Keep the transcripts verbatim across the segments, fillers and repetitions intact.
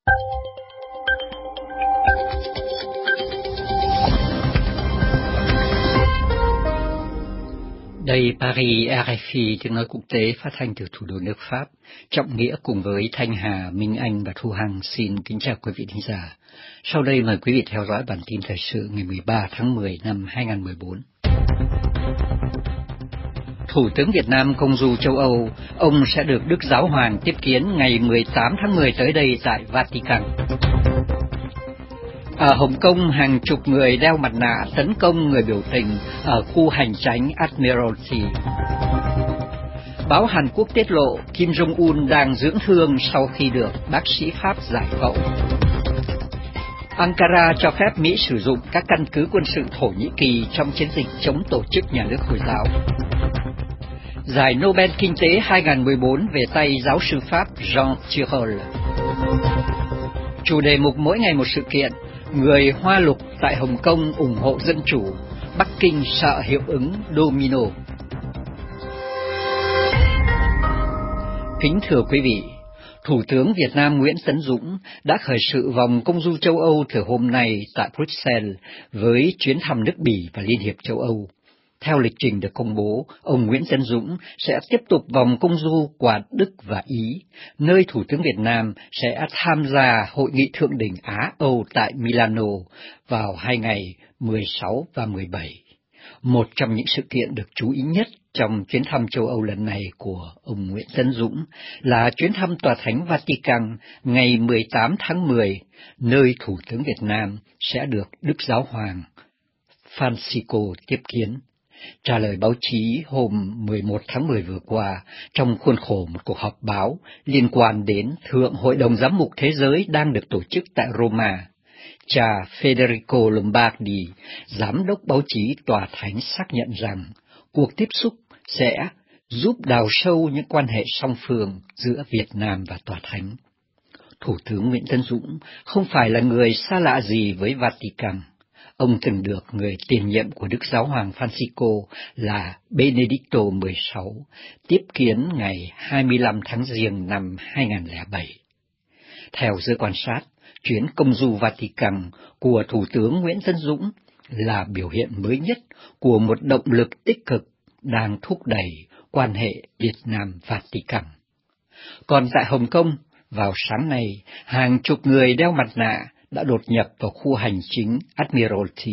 Đây Paris, rờ ép i tiếng nói quốc tế phát thanh từ thủ đô nước Pháp. Trọng Nghĩa cùng với Thanh Hà, Minh Anh và Thu Hằng xin kính chào quý vị thính giả. Sau đây mời quý vị theo dõi bản tin thời sự ngày mười ba tháng mười năm hai nghìn không trăm mười bốn. Thủ tướng Việt Nam công du châu Âu, ông sẽ được Đức Giáo Hoàng tiếp kiến ngày mười tám tháng mười tới đây tại Vatican. Ở Hồng Kông, hàng chục người đeo mặt nạ tấn công người biểu tình ở khu hành chánh Admiralty. Báo Hàn Quốc tiết lộ Kim Jong-un đang dưỡng thương sau khi được bác sĩ Pháp giải phẫu. Ankara cho phép Mỹ sử dụng các căn cứ quân sự Thổ Nhĩ Kỳ trong chiến dịch chống tổ chức nhà nước Hồi giáo. Giải Nobel Kinh tế hai nghìn không trăm mười bốn về tay giáo sư Pháp Jean Tirole. Chủ đề mục mỗi ngày một sự kiện. Người Hoa Lục tại Hồng Kông ủng hộ dân chủ, Bắc Kinh sợ hiệu ứng domino. Kính thưa quý vị, Thủ tướng Việt Nam Nguyễn Tấn Dũng đã khởi sự vòng công du châu Âu từ hôm nay tại Bruxelles với chuyến thăm nước Bỉ và Liên hiệp châu Âu. Theo lịch trình được công bố, ông Nguyễn Tấn Dũng sẽ tiếp tục vòng công du qua Đức và Ý, nơi Thủ tướng Việt Nam sẽ tham gia Hội nghị Thượng đỉnh Á-Âu tại Milano vào hai ngày mười sáu và mười bảy. Một trong những sự kiện được chú ý nhất trong chuyến thăm châu Âu lần này của ông Nguyễn Tấn Dũng là chuyến thăm Tòa Thánh Vatican ngày mười tám tháng mười, nơi Thủ tướng Việt Nam sẽ được Đức Giáo Hoàng Francisco tiếp kiến. Trả lời báo chí hôm mười một tháng mười vừa qua, trong khuôn khổ một cuộc họp báo liên quan đến Thượng Hội đồng Giám mục Thế giới đang được tổ chức tại Roma, cha Federico Lombardi, giám đốc báo chí Tòa Thánh xác nhận rằng cuộc tiếp xúc sẽ giúp đào sâu những quan hệ song phương giữa Việt Nam và Tòa Thánh. Thủ tướng Nguyễn Tấn Dũng không phải là người xa lạ gì với Vatican. Ông từng được người tiền nhiệm của Đức Giáo Hoàng Francisco là Benedicto mười sáu tiếp kiến ngày hai mươi lăm tháng Giêng năm hai nghìn không trăm lẻ bảy. Theo giới quan sát, chuyến công du Vatican của Thủ tướng Nguyễn Tấn Dũng là biểu hiện mới nhất của một động lực tích cực đang thúc đẩy quan hệ Việt Nam-Vatican. Còn tại Hồng Kông, vào sáng nay, hàng chục người đeo mặt nạ đã đột nhập vào khu hành chính Admiralty.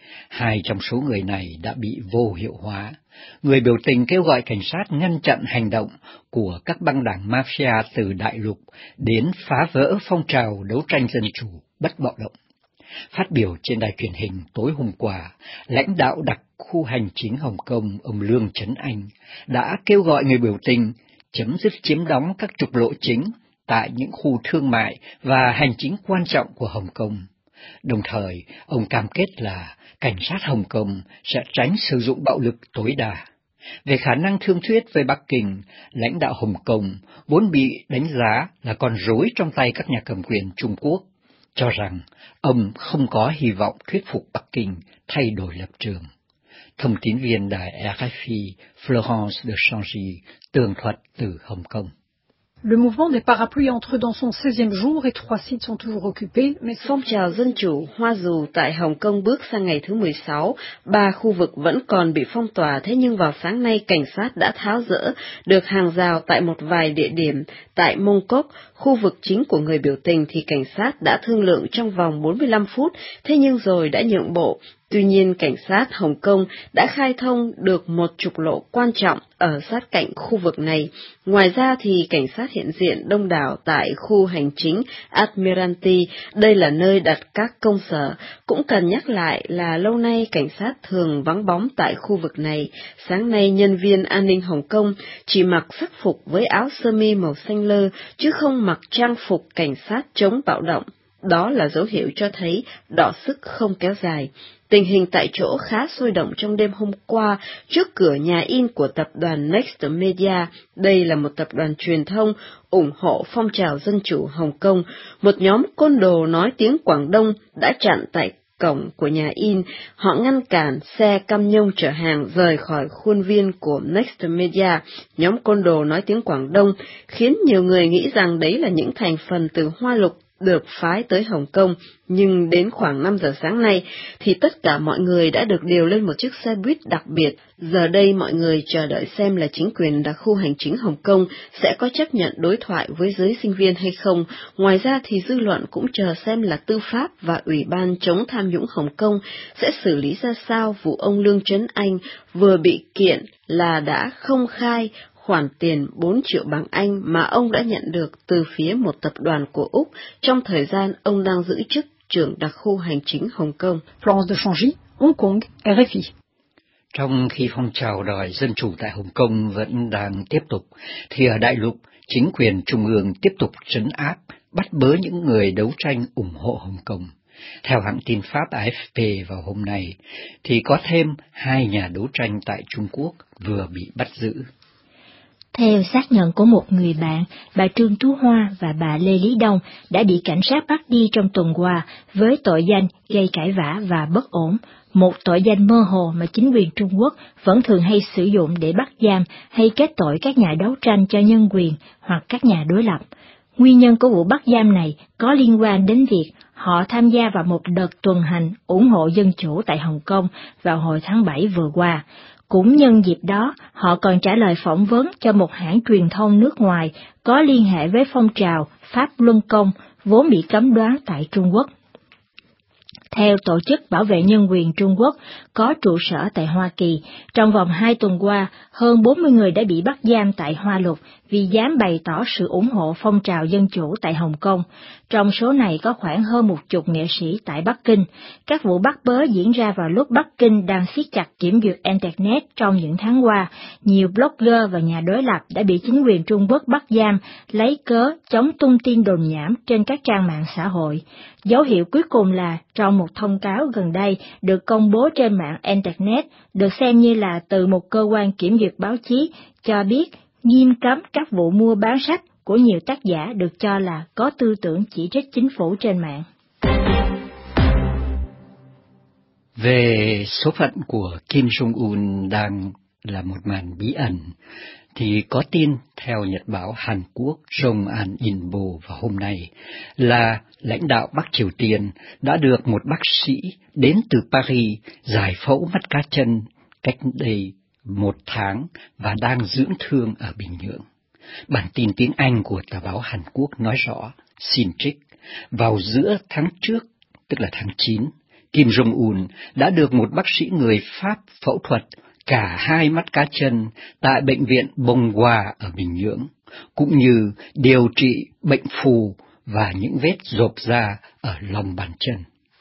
Hai trong số người này đã bị vô hiệu hóa. Người biểu tình kêu gọi cảnh sát ngăn chặn hành động của các băng đảng mafia từ đại lục đến phá vỡ phong trào đấu tranh dân chủ bất bạo động. Phát biểu trên đài truyền hình tối hôm qua, lãnh đạo đặc khu hành chính Hồng Kông ông Lương Chấn Anh đã kêu gọi người biểu tình chấm dứt chiếm đóng các trục lộ chính tại những khu thương mại và hành chính quan trọng của Hồng Kông. Đồng thời, ông cam kết là cảnh sát Hồng Kông sẽ tránh sử dụng bạo lực tối đa. Về khả năng thương thuyết với Bắc Kinh, lãnh đạo Hồng Kông vốn bị đánh giá là con rối trong tay các nhà cầm quyền Trung Quốc, cho rằng ông không có hy vọng thuyết phục Bắc Kinh thay đổi lập trường. Thông tín viên đài rờ ép i Florence de Changy tường thuật từ Hồng Kông. Le mouvement des parapluies entre dans son seizième jour et trois sites sont toujours occupés. Mais phong trào dân chủ Hoa Dù tại Hồng Kông bước sang ngày thứ mười sáu, ba khu vực vẫn còn bị phong tỏa, thế nhưng vào sáng nay cảnh sát đã tháo dỡ được hàng rào tại một vài địa điểm. Tại Mông Cốc, khu vực chính của người biểu tình thì cảnh sát đã thương lượng trong vòng bốn mươi lăm phút, thế nhưng rồi đã nhượng bộ. Tuy nhiên, cảnh sát Hồng Kông đã khai thông được một trục lộ quan trọng ở sát cạnh khu vực này. Ngoài ra thì cảnh sát hiện diện đông đảo tại khu hành chính Admiralty, đây là nơi đặt các công sở. Cũng cần nhắc lại là lâu nay cảnh sát thường vắng bóng tại khu vực này. Sáng nay, nhân viên an ninh Hồng Kông chỉ mặc sắc phục với áo sơ mi màu xanh lơ, chứ không mặc trang phục cảnh sát chống bạo động. Đó là dấu hiệu cho thấy đọ sức không kéo dài. Tình hình tại chỗ khá sôi động trong đêm hôm qua trước cửa nhà in của tập đoàn Next Media. Đây là một tập đoàn truyền thông ủng hộ phong trào dân chủ Hồng Kông. Một nhóm côn đồ nói tiếng Quảng Đông đã chặn tại cổng của nhà in. Họ ngăn cản xe cam nhông chở hàng rời khỏi khuôn viên của Next Media. Nhóm côn đồ nói tiếng Quảng Đông khiến nhiều người nghĩ rằng đấy là những thành phần từ Hoa Lục được phái tới Hồng Kông, nhưng đến khoảng năm giờ sáng nay thì tất cả mọi người đã được điều lên một chiếc xe buýt đặc biệt. Giờ đây mọi người chờ đợi xem là chính quyền đặc khu hành chính Hồng Kông sẽ có chấp nhận đối thoại với giới sinh viên hay không. Ngoài ra thì dư luận cũng chờ xem là tư pháp và Ủy ban chống tham nhũng Hồng Kông sẽ xử lý ra sao vụ ông Lương Trấn Anh vừa bị kiện là đã không khai khoản tiền bốn triệu bảng Anh mà ông đã nhận được từ phía một tập đoàn của Úc trong thời gian ông đang giữ chức trưởng đặc khu hành chính Hồng Kông. Florence de Changy, Hong Kong, R F I. Trong khi phong trào đòi dân chủ tại Hồng Kông vẫn đang tiếp tục, thì ở đại lục, chính quyền trung ương tiếp tục trấn áp, bắt bớ những người đấu tranh ủng hộ Hồng Kông. Theo hãng tin Pháp A F P vào hôm nay, thì có thêm hai nhà đấu tranh tại Trung Quốc vừa bị bắt giữ. Theo xác nhận của một người bạn, bà Trương Tú Hoa và bà Lê Lý Đông đã bị cảnh sát bắt đi trong tuần qua với tội danh gây cãi vã và bất ổn, một tội danh mơ hồ mà chính quyền Trung Quốc vẫn thường hay sử dụng để bắt giam hay kết tội các nhà đấu tranh cho nhân quyền hoặc các nhà đối lập. Nguyên nhân của vụ bắt giam này có liên quan đến việc họ tham gia vào một đợt tuần hành ủng hộ dân chủ tại Hồng Kông vào hồi tháng bảy vừa qua. Cũng nhân dịp đó, họ còn trả lời phỏng vấn cho một hãng truyền thông nước ngoài có liên hệ với phong trào Pháp Luân Công, vốn bị cấm đoán tại Trung Quốc. Theo Tổ chức Bảo vệ Nhân quyền Trung Quốc có trụ sở tại Hoa Kỳ, trong vòng hai tuần qua, hơn bốn mươi người đã bị bắt giam tại Hoa Lục vì dám bày tỏ sự ủng hộ phong trào dân chủ tại Hồng Kông. Trong số này có khoảng hơn một chục nghệ sĩ tại Bắc Kinh. Các vụ bắt bớ diễn ra vào lúc Bắc Kinh đang siết chặt kiểm duyệt Internet trong những tháng qua. Nhiều blogger và nhà đối lập đã bị chính quyền Trung Quốc bắt giam, lấy cớ chống tung tin đồn nhảm trên các trang mạng xã hội. Dấu hiệu cuối cùng là trong một thông cáo gần đây được công bố trên mạng Internet, được xem như là từ một cơ quan kiểm duyệt báo chí, cho biết nghiêm cấm các vụ mua bán sách của nhiều tác giả được cho là có tư tưởng chỉ trích chính phủ trên mạng. Về số phận của Kim Jong-un đang là một màn bí ẩn, thì có tin theo nhật báo Hàn Quốc Jong-an Inbo vào hôm nay là lãnh đạo Bắc Triều Tiên đã được một bác sĩ đến từ Paris giải phẫu mắt cá chân cách đây một tháng và đang dưỡng thương ở Bình Nhưỡng. Bản tin tiếng Anh của tờ báo Hàn Quốc nói rõ, xin trích, vào giữa tháng trước, tức là tháng chín, Kim Jong-un đã được một bác sĩ người Pháp phẫu thuật cả hai mắt cá chân tại bệnh viện Bông Hoa ở Bình Nhưỡng, cũng như điều trị bệnh phù và những vết rộp da ở lòng bàn chân.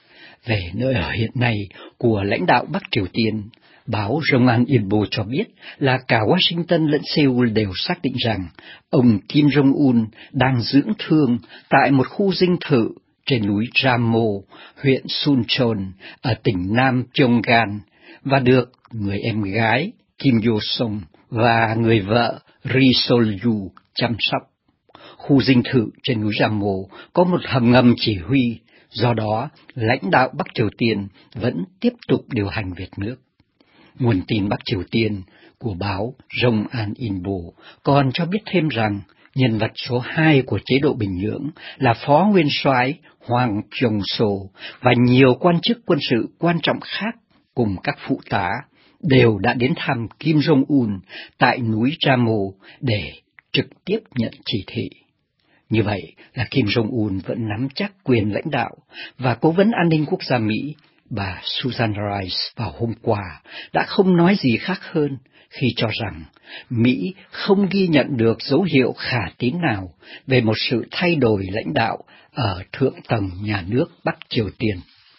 Về nơi ở hiện nay của lãnh đạo Bắc Triều Tiên, báo Jong-an Inbo cho biết là cả Washington lẫn Seoul đều xác định rằng ông Kim Jong-un đang dưỡng thương tại một khu dinh thự trên núi Ramo, huyện Suncheon ở tỉnh Nam Pyongan, và được người em gái Kim Yo-sung và người vợ Ri Sol-yu chăm sóc. Khu dinh thự trên núi Ramo có một hầm ngầm chỉ huy, do đó lãnh đạo Bắc Triều Tiên vẫn tiếp tục điều hành việc nước. Nguồn tin Bắc Triều Tiên của báo Jong-an Inbo còn cho biết thêm rằng nhân vật số hai của chế độ Bình Nhưỡng là Phó Nguyên soái Hoàng Pyong-so và nhiều quan chức quân sự quan trọng khác cùng các phụ tá đều đã đến thăm Kim Jong-un tại núi Ramo để trực tiếp nhận chỉ thị. Như vậy là Kim Jong-un vẫn nắm chắc quyền lãnh đạo, và Cố vấn An ninh Quốc gia Mỹ, bà Susan Rice vào hôm qua đã không nói gì khác hơn khi cho rằng Mỹ không ghi nhận được dấu hiệu khả tín nào về một sự thay đổi lãnh đạo ở thượng tầng nhà nước Bắc Triều Tiên.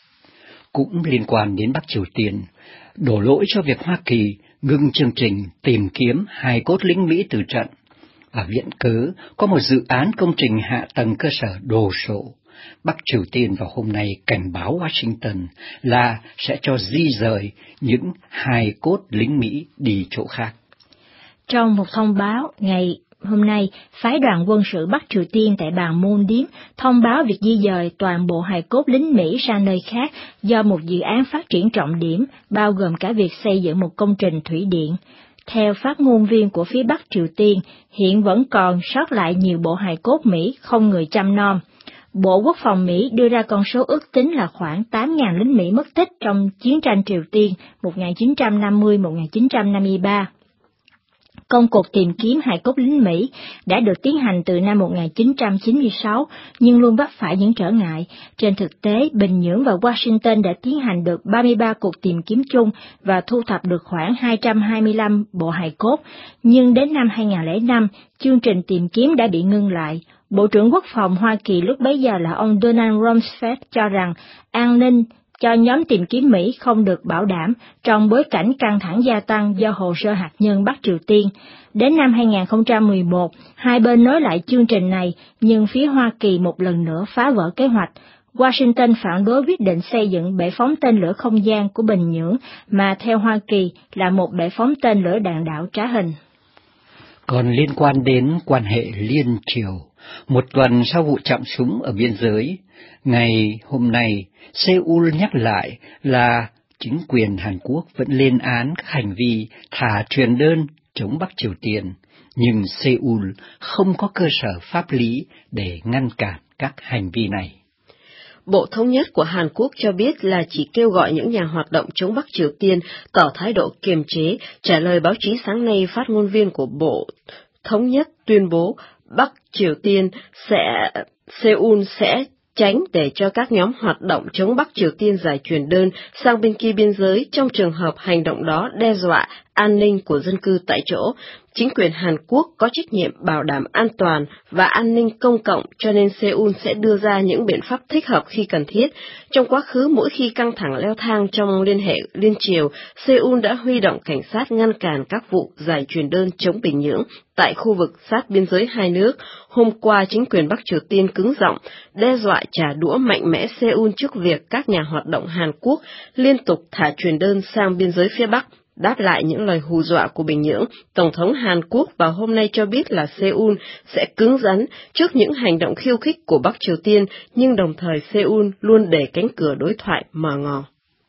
Cũng liên quan đến Bắc Triều Tiên, đổ lỗi cho việc Hoa Kỳ ngừng chương trình tìm kiếm hài cốt lính Mỹ từ trận và viện cớ có một dự án công trình hạ tầng cơ sở đồ sộ. Bắc Triều Tiên vào hôm nay cảnh báo Washington là sẽ cho di rời những hài cốt lính Mỹ đi chỗ khác. Trong một thông báo ngày hôm nay, phái đoàn quân sự Bắc Triều Tiên tại bang Moondim thông báo việc di dời toàn bộ hài cốt lính Mỹ sang nơi khác do một dự án phát triển trọng điểm, bao gồm cả việc xây dựng một công trình thủy điện. Theo phát ngôn viên của phía Bắc Triều Tiên, hiện vẫn còn sót lại nhiều bộ hài cốt Mỹ không người chăm nom. Bộ Quốc phòng Mỹ đưa ra con số ước tính là khoảng tám nghìn lính Mỹ mất tích trong chiến tranh Triều Tiên một nghìn chín trăm năm mươi đến một nghìn chín trăm năm mươi ba. Công cuộc tìm kiếm hài cốt lính Mỹ đã được tiến hành từ năm một nghìn chín trăm chín mươi sáu, nhưng luôn vấp phải những trở ngại. Trên thực tế, Bình Nhưỡng và Washington đã tiến hành được ba mươi ba cuộc tìm kiếm chung và thu thập được khoảng hai trăm hai mươi lăm bộ hài cốt, nhưng đến năm hai nghìn không trăm lẻ năm, chương trình tìm kiếm đã bị ngưng lại. Bộ trưởng Quốc phòng Hoa Kỳ lúc bấy giờ là ông Donald Rumsfeld cho rằng an ninh cho nhóm tìm kiếm Mỹ không được bảo đảm trong bối cảnh căng thẳng gia tăng do hồ sơ hạt nhân Bắc Triều Tiên. Đến năm hai nghìn không trăm mười một, hai bên nối lại chương trình này, nhưng phía Hoa Kỳ một lần nữa phá vỡ kế hoạch. Washington phản đối quyết định xây dựng bệ phóng tên lửa không gian của Bình Nhưỡng, mà theo Hoa Kỳ là một bệ phóng tên lửa đạn đạo trá hình. Còn liên quan đến quan hệ liên triều, một tuần sau vụ chạm súng ở biên giới, ngày hôm nay, Seoul nhắc lại là chính quyền Hàn Quốc vẫn lên án các hành vi thả truyền đơn chống Bắc Triều Tiên, nhưng Seoul không có cơ sở pháp lý để ngăn cản các hành vi này. Bộ Thống nhất của Hàn Quốc cho biết là chỉ kêu gọi những nhà hoạt động chống Bắc Triều Tiên tỏ thái độ kiềm chế. Trả lời báo chí sáng nay, phát ngôn viên của Bộ Thống nhất tuyên bố Bắc Triều Tiên sẽ Seoul sẽ tránh để cho các nhóm hoạt động chống Bắc Triều Tiên giải truyền đơn sang bên kia biên giới trong trường hợp hành động đó đe dọa an ninh của dân cư tại chỗ. Chính quyền Hàn Quốc có trách nhiệm bảo đảm an toàn và an ninh công cộng, cho nên Seoul sẽ đưa ra những biện pháp thích hợp khi cần thiết. Trong quá khứ, mỗi khi căng thẳng leo thang trong liên hệ liên triều, Seoul đã huy động cảnh sát ngăn cản các vụ giải truyền đơn chống Bình Nhưỡng tại khu vực sát biên giới hai nước. Hôm qua, chính quyền Bắc Triều Tiên cứng giọng đe dọa trả đũa mạnh mẽ Seoul trước việc các nhà hoạt động Hàn Quốc liên tục thả truyền đơn sang biên giới phía Bắc. Đáp lại những lời hù dọa của Bình Nhưỡng, Tổng thống Hàn Quốc vào hôm nay cho biết là Seoul sẽ cứng rắn trước những hành động khiêu khích của Bắc Triều Tiên, nhưng đồng thời Seoul luôn để cánh cửa đối thoại mở ngỏ.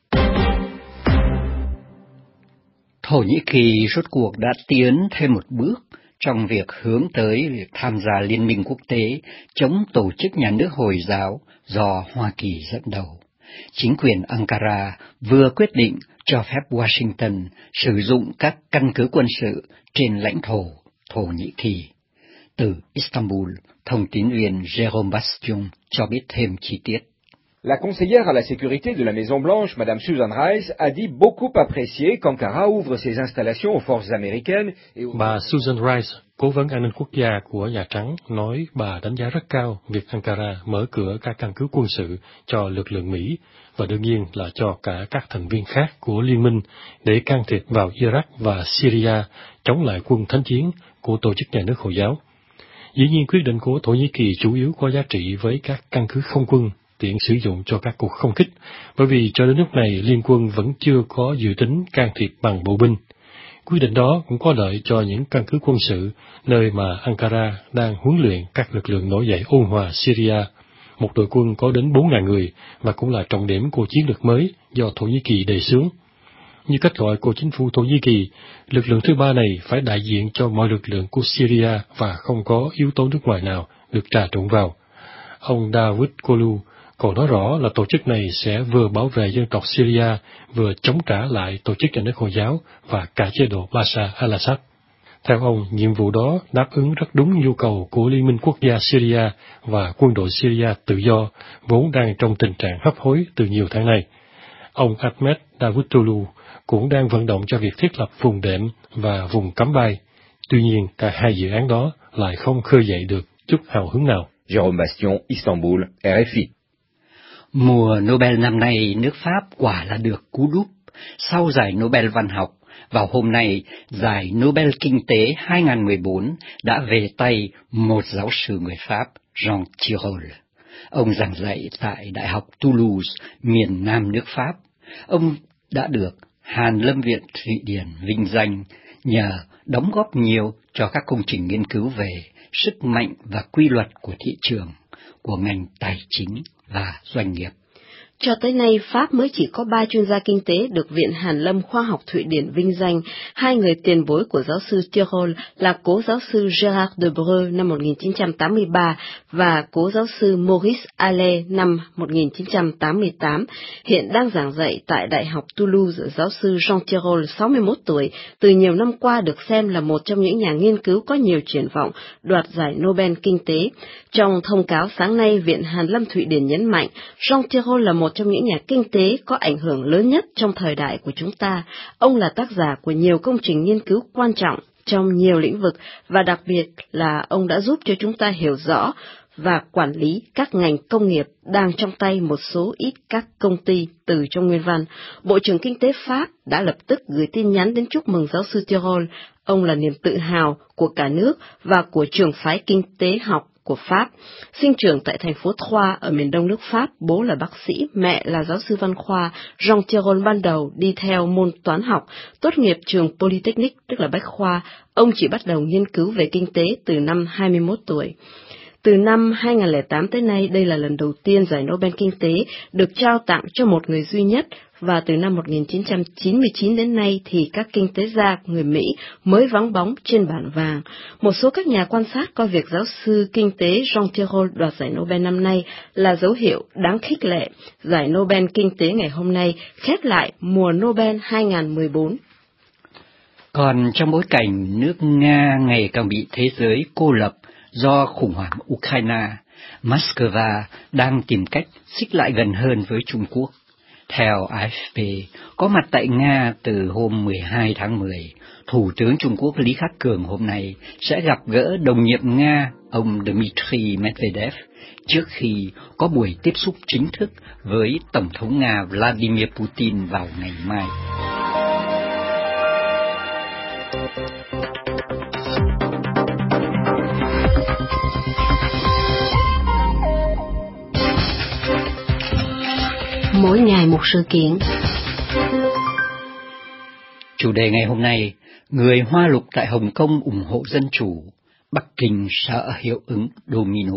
Thổ Nhĩ Kỳ rốt cuộc đã tiến thêm một bước trong việc hướng tới việc tham gia Liên minh quốc tế chống tổ chức nhà nước Hồi giáo do Hoa Kỳ dẫn đầu. Chính quyền Ankara vừa quyết định cho phép Washington sử dụng các căn cứ quân sự trên lãnh thổ Thổ Nhĩ Kỳ. Từ Istanbul, thông tín viên Jérôme Bastion cho biết thêm chi tiết. La conseillère à la sécurité de la Maison-Blanche, Madame Susan Rice, a dit beaucoup apprécier qu'Ankara ouvre ses installations aux forces américaines. Et aux... Bà Susan Rice, cố vấn an ninh quốc gia của Nhà Trắng, nói bà đánh giá rất cao việc Ankara mở cửa các căn cứ quân sự cho lực lượng Mỹ và đương nhiên là cho cả các thành viên khác của Liên minh để can thiệp vào Iraq và Syria chống lại quân thánh chiến của tổ chức nhà nước Hồi giáo. Dĩ nhiên quyết định của Thổ Nhĩ Kỳ chủ yếu có giá trị với các căn cứ không quân tiện sử dụng cho các cuộc không kích, bởi vì cho đến lúc này Liên quân vẫn chưa có dự tính can thiệp bằng bộ binh. Quyết định đó cũng có lợi cho những căn cứ quân sự, nơi mà Ankara đang huấn luyện các lực lượng nổi dậy ôn hòa Syria, một đội quân có đến bốn nghìn người và cũng là trọng điểm của chiến lược mới do Thổ Nhĩ Kỳ đề xướng. Như cách gọi của chính phủ Thổ Nhĩ Kỳ, lực lượng thứ ba này phải đại diện cho mọi lực lượng của Syria và không có yếu tố nước ngoài nào được trà trộn vào. Ông David Kolu còn nói rõ là tổ chức này sẽ vừa bảo vệ dân tộc Syria, vừa chống trả lại tổ chức nhà nước Hồi giáo và cả chế độ Bashar al-Assad. Theo ông, nhiệm vụ đó đáp ứng rất đúng nhu cầu của Liên minh quốc gia Syria và quân đội Syria tự do, vốn đang trong tình trạng hấp hối từ nhiều tháng nay. Ông Ahmed Davutoglu cũng đang vận động cho việc thiết lập vùng đệm và vùng cấm bay. Tuy nhiên, cả hai dự án đó lại không khơi dậy được chút hào hứng nào. Jérôme Bastion, Istanbul, R F I. Mùa Nobel năm nay, nước Pháp quả là được cú đúp. Sau giải Nobel văn học, vào hôm nay, giải Nobel kinh tế hai không một bốn đã về tay một giáo sư người Pháp, Jean Tirole. Ông giảng dạy tại Đại học Toulouse, miền Nam nước Pháp. Ông đã được Hàn Lâm Viện Thụy Điển vinh danh nhờ đóng góp nhiều cho các công trình nghiên cứu về sức mạnh và quy luật của thị trường, của ngành tài chính và doanh nghiệp. Cho tới nay, Pháp mới chỉ có ba chuyên gia kinh tế được Viện Hàn lâm Khoa học Thụy Điển vinh danh. Hai người tiền bối của giáo sư Tirole là cố giáo sư Gérard de Breu năm một nghìn chín trăm tám mươi ba và cố giáo sư Maurice Allais năm một nghìn chín trăm tám mươi tám, hiện đang giảng dạy tại Đại học Toulouse. Giáo sư Jean Tirole, sáu mươi mốt tuổi, từ nhiều năm qua được xem là một trong những nhà nghiên cứu có nhiều triển vọng đoạt giải Nobel Kinh tế. Trong thông cáo sáng nay, Viện Hàn lâm Thụy Điển nhấn mạnh, Jean Tirole là một trong những nhà kinh tế có ảnh hưởng lớn nhất trong thời đại của chúng ta. Ông là tác giả của nhiều công trình nghiên cứu quan trọng trong nhiều lĩnh vực, và đặc biệt là ông đã giúp cho chúng ta hiểu rõ và quản lý các ngành công nghiệp đang trong tay một số ít các công ty. Từ trong nguyên văn, Bộ trưởng Kinh tế Pháp đã lập tức gửi tin nhắn đến chúc mừng giáo sư Tirole. Ông là niềm tự hào của cả nước và của trường phái kinh tế học của Pháp. Sinh trưởng tại thành phố Troyes ở miền đông nước Pháp, bố là bác sĩ, mẹ là giáo sư văn khoa. Jean Tirole ban đầu đi theo môn toán học, tốt nghiệp trường Polytechnic, tức là Bách khoa. Ông chỉ bắt đầu nghiên cứu về kinh tế từ năm hai mươi mốt tuổi. Từ năm hai nghìn không trăm lẻ tám tới nay, đây là lần đầu tiên giải Nobel Kinh tế được trao tặng cho một người duy nhất, và từ năm một nghìn chín trăm chín mươi chín đến nay thì các kinh tế gia người Mỹ mới vắng bóng trên bảng vàng. Một số các nhà quan sát coi việc giáo sư kinh tế Jean Tirole đoạt giải Nobel năm nay là dấu hiệu đáng khích lệ. Giải Nobel Kinh tế ngày hôm nay khép lại mùa Nobel hai nghìn không trăm mười bốn. Còn trong bối cảnh nước Nga ngày càng bị thế giới cô lập do khủng hoảng Ukraine, Moscow đang tìm cách xích lại gần hơn với Trung Quốc. Theo a ép pê, có mặt tại Nga từ hôm mười hai tháng mười, Thủ tướng Trung Quốc Lý Khắc Cường hôm nay sẽ gặp gỡ đồng nhiệm Nga ông Dmitry Medvedev trước khi có buổi tiếp xúc chính thức với Tổng thống Nga Vladimir Putin vào ngày mai. Mỗi ngày một sự kiện. Chủ đề ngày hôm nay, người Hoa Lục tại Hồng Kông ủng hộ dân chủ, Bắc Kinh sợ hiệu ứng domino.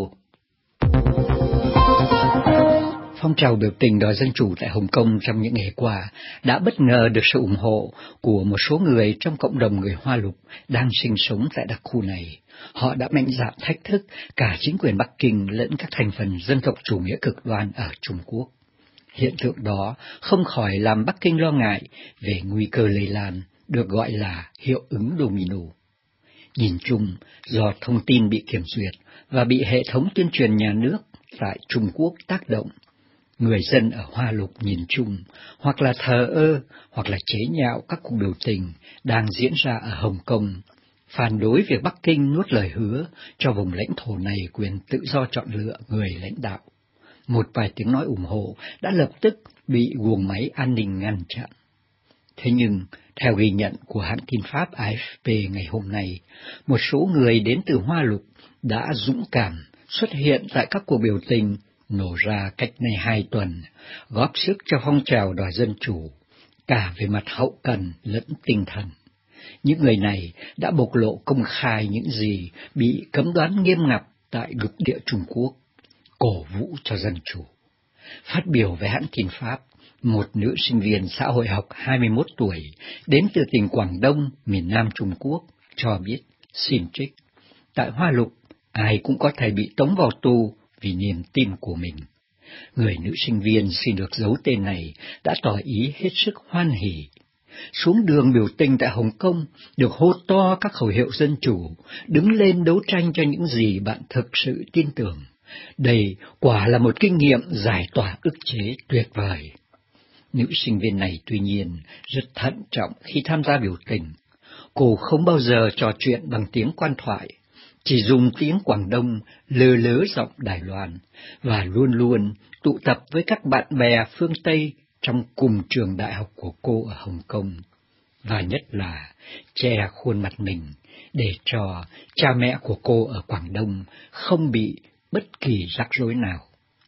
Phong trào biểu tình đòi dân chủ tại Hồng Kông trong những ngày qua đã bất ngờ được sự ủng hộ của một số người trong cộng đồng người Hoa Lục đang sinh sống tại đặc khu này. Họ đã mạnh dạn thách thức cả chính quyền Bắc Kinh lẫn các thành phần dân tộc chủ nghĩa cực đoan ở Trung Quốc. Hiện tượng đó không khỏi làm Bắc Kinh lo ngại về nguy cơ lây lan, được gọi là hiệu ứng domino. Nhìn chung, do thông tin bị kiểm duyệt và bị hệ thống tuyên truyền nhà nước tại Trung Quốc tác động, người dân ở Hoa Lục nhìn chung hoặc là thờ ơ hoặc là chế nhạo các cuộc biểu tình đang diễn ra ở Hồng Kông, phản đối việc Bắc Kinh nuốt lời hứa cho vùng lãnh thổ này quyền tự do chọn lựa người lãnh đạo. Một vài tiếng nói ủng hộ đã lập tức bị guồng máy an ninh ngăn chặn. Thế nhưng, theo ghi nhận của hãng tin Pháp a ép pê ngày hôm nay, một số người đến từ Hoa Lục đã dũng cảm xuất hiện tại các cuộc biểu tình nổ ra cách nay hai tuần, góp sức cho phong trào đòi dân chủ, cả về mặt hậu cần lẫn tinh thần. Những người này đã bộc lộ công khai những gì bị cấm đoán nghiêm ngặt tại lục địa Trung Quốc, cổ vũ cho dân chủ. Phát biểu với hãng tin Pháp, một nữ sinh viên xã hội học hai mươi mốt tuổi đến từ tỉnh Quảng Đông, miền Nam Trung Quốc, cho biết, xin trích, tại Hoa Lục, ai cũng có thể bị tống vào tù vì niềm tin của mình. Người nữ sinh viên xin được giấu tên này đã tỏ ý hết sức hoan hỉ. Xuống đường biểu tình tại Hồng Kông, được hô to các khẩu hiệu dân chủ, đứng lên đấu tranh cho những gì bạn thực sự tin tưởng. Đây quả là một kinh nghiệm giải tỏa ức chế tuyệt vời. Nữ sinh viên này tuy nhiên rất thận trọng khi tham gia biểu tình. Cô không bao giờ trò chuyện bằng tiếng quan thoại, chỉ dùng tiếng Quảng Đông lơ lớ giọng Đài Loan, và luôn luôn tụ tập với các bạn bè phương Tây trong cùng trường đại học của cô ở Hồng Kông, và nhất là che khuôn mặt mình để cho cha mẹ của cô ở Quảng Đông không bị bất kỳ rắc rối nào.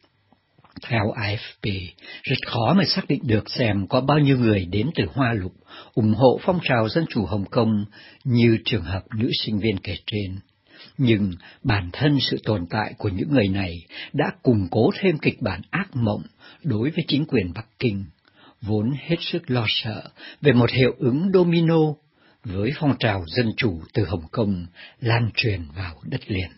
Theo a ép pê, rất khó mà xác định được xem có bao nhiêu người đến từ Hoa Lục ủng hộ phong trào dân chủ Hồng Kông như trường hợp nữ sinh viên kể trên. nhưng bản thân sự tồn tại của những người này đã củng cố thêm kịch bản ác mộng đối với chính quyền Bắc Kinh, vốn hết sức lo sợ về một hiệu ứng domino với phong trào dân chủ từ Hồng Kông lan truyền vào đất liền.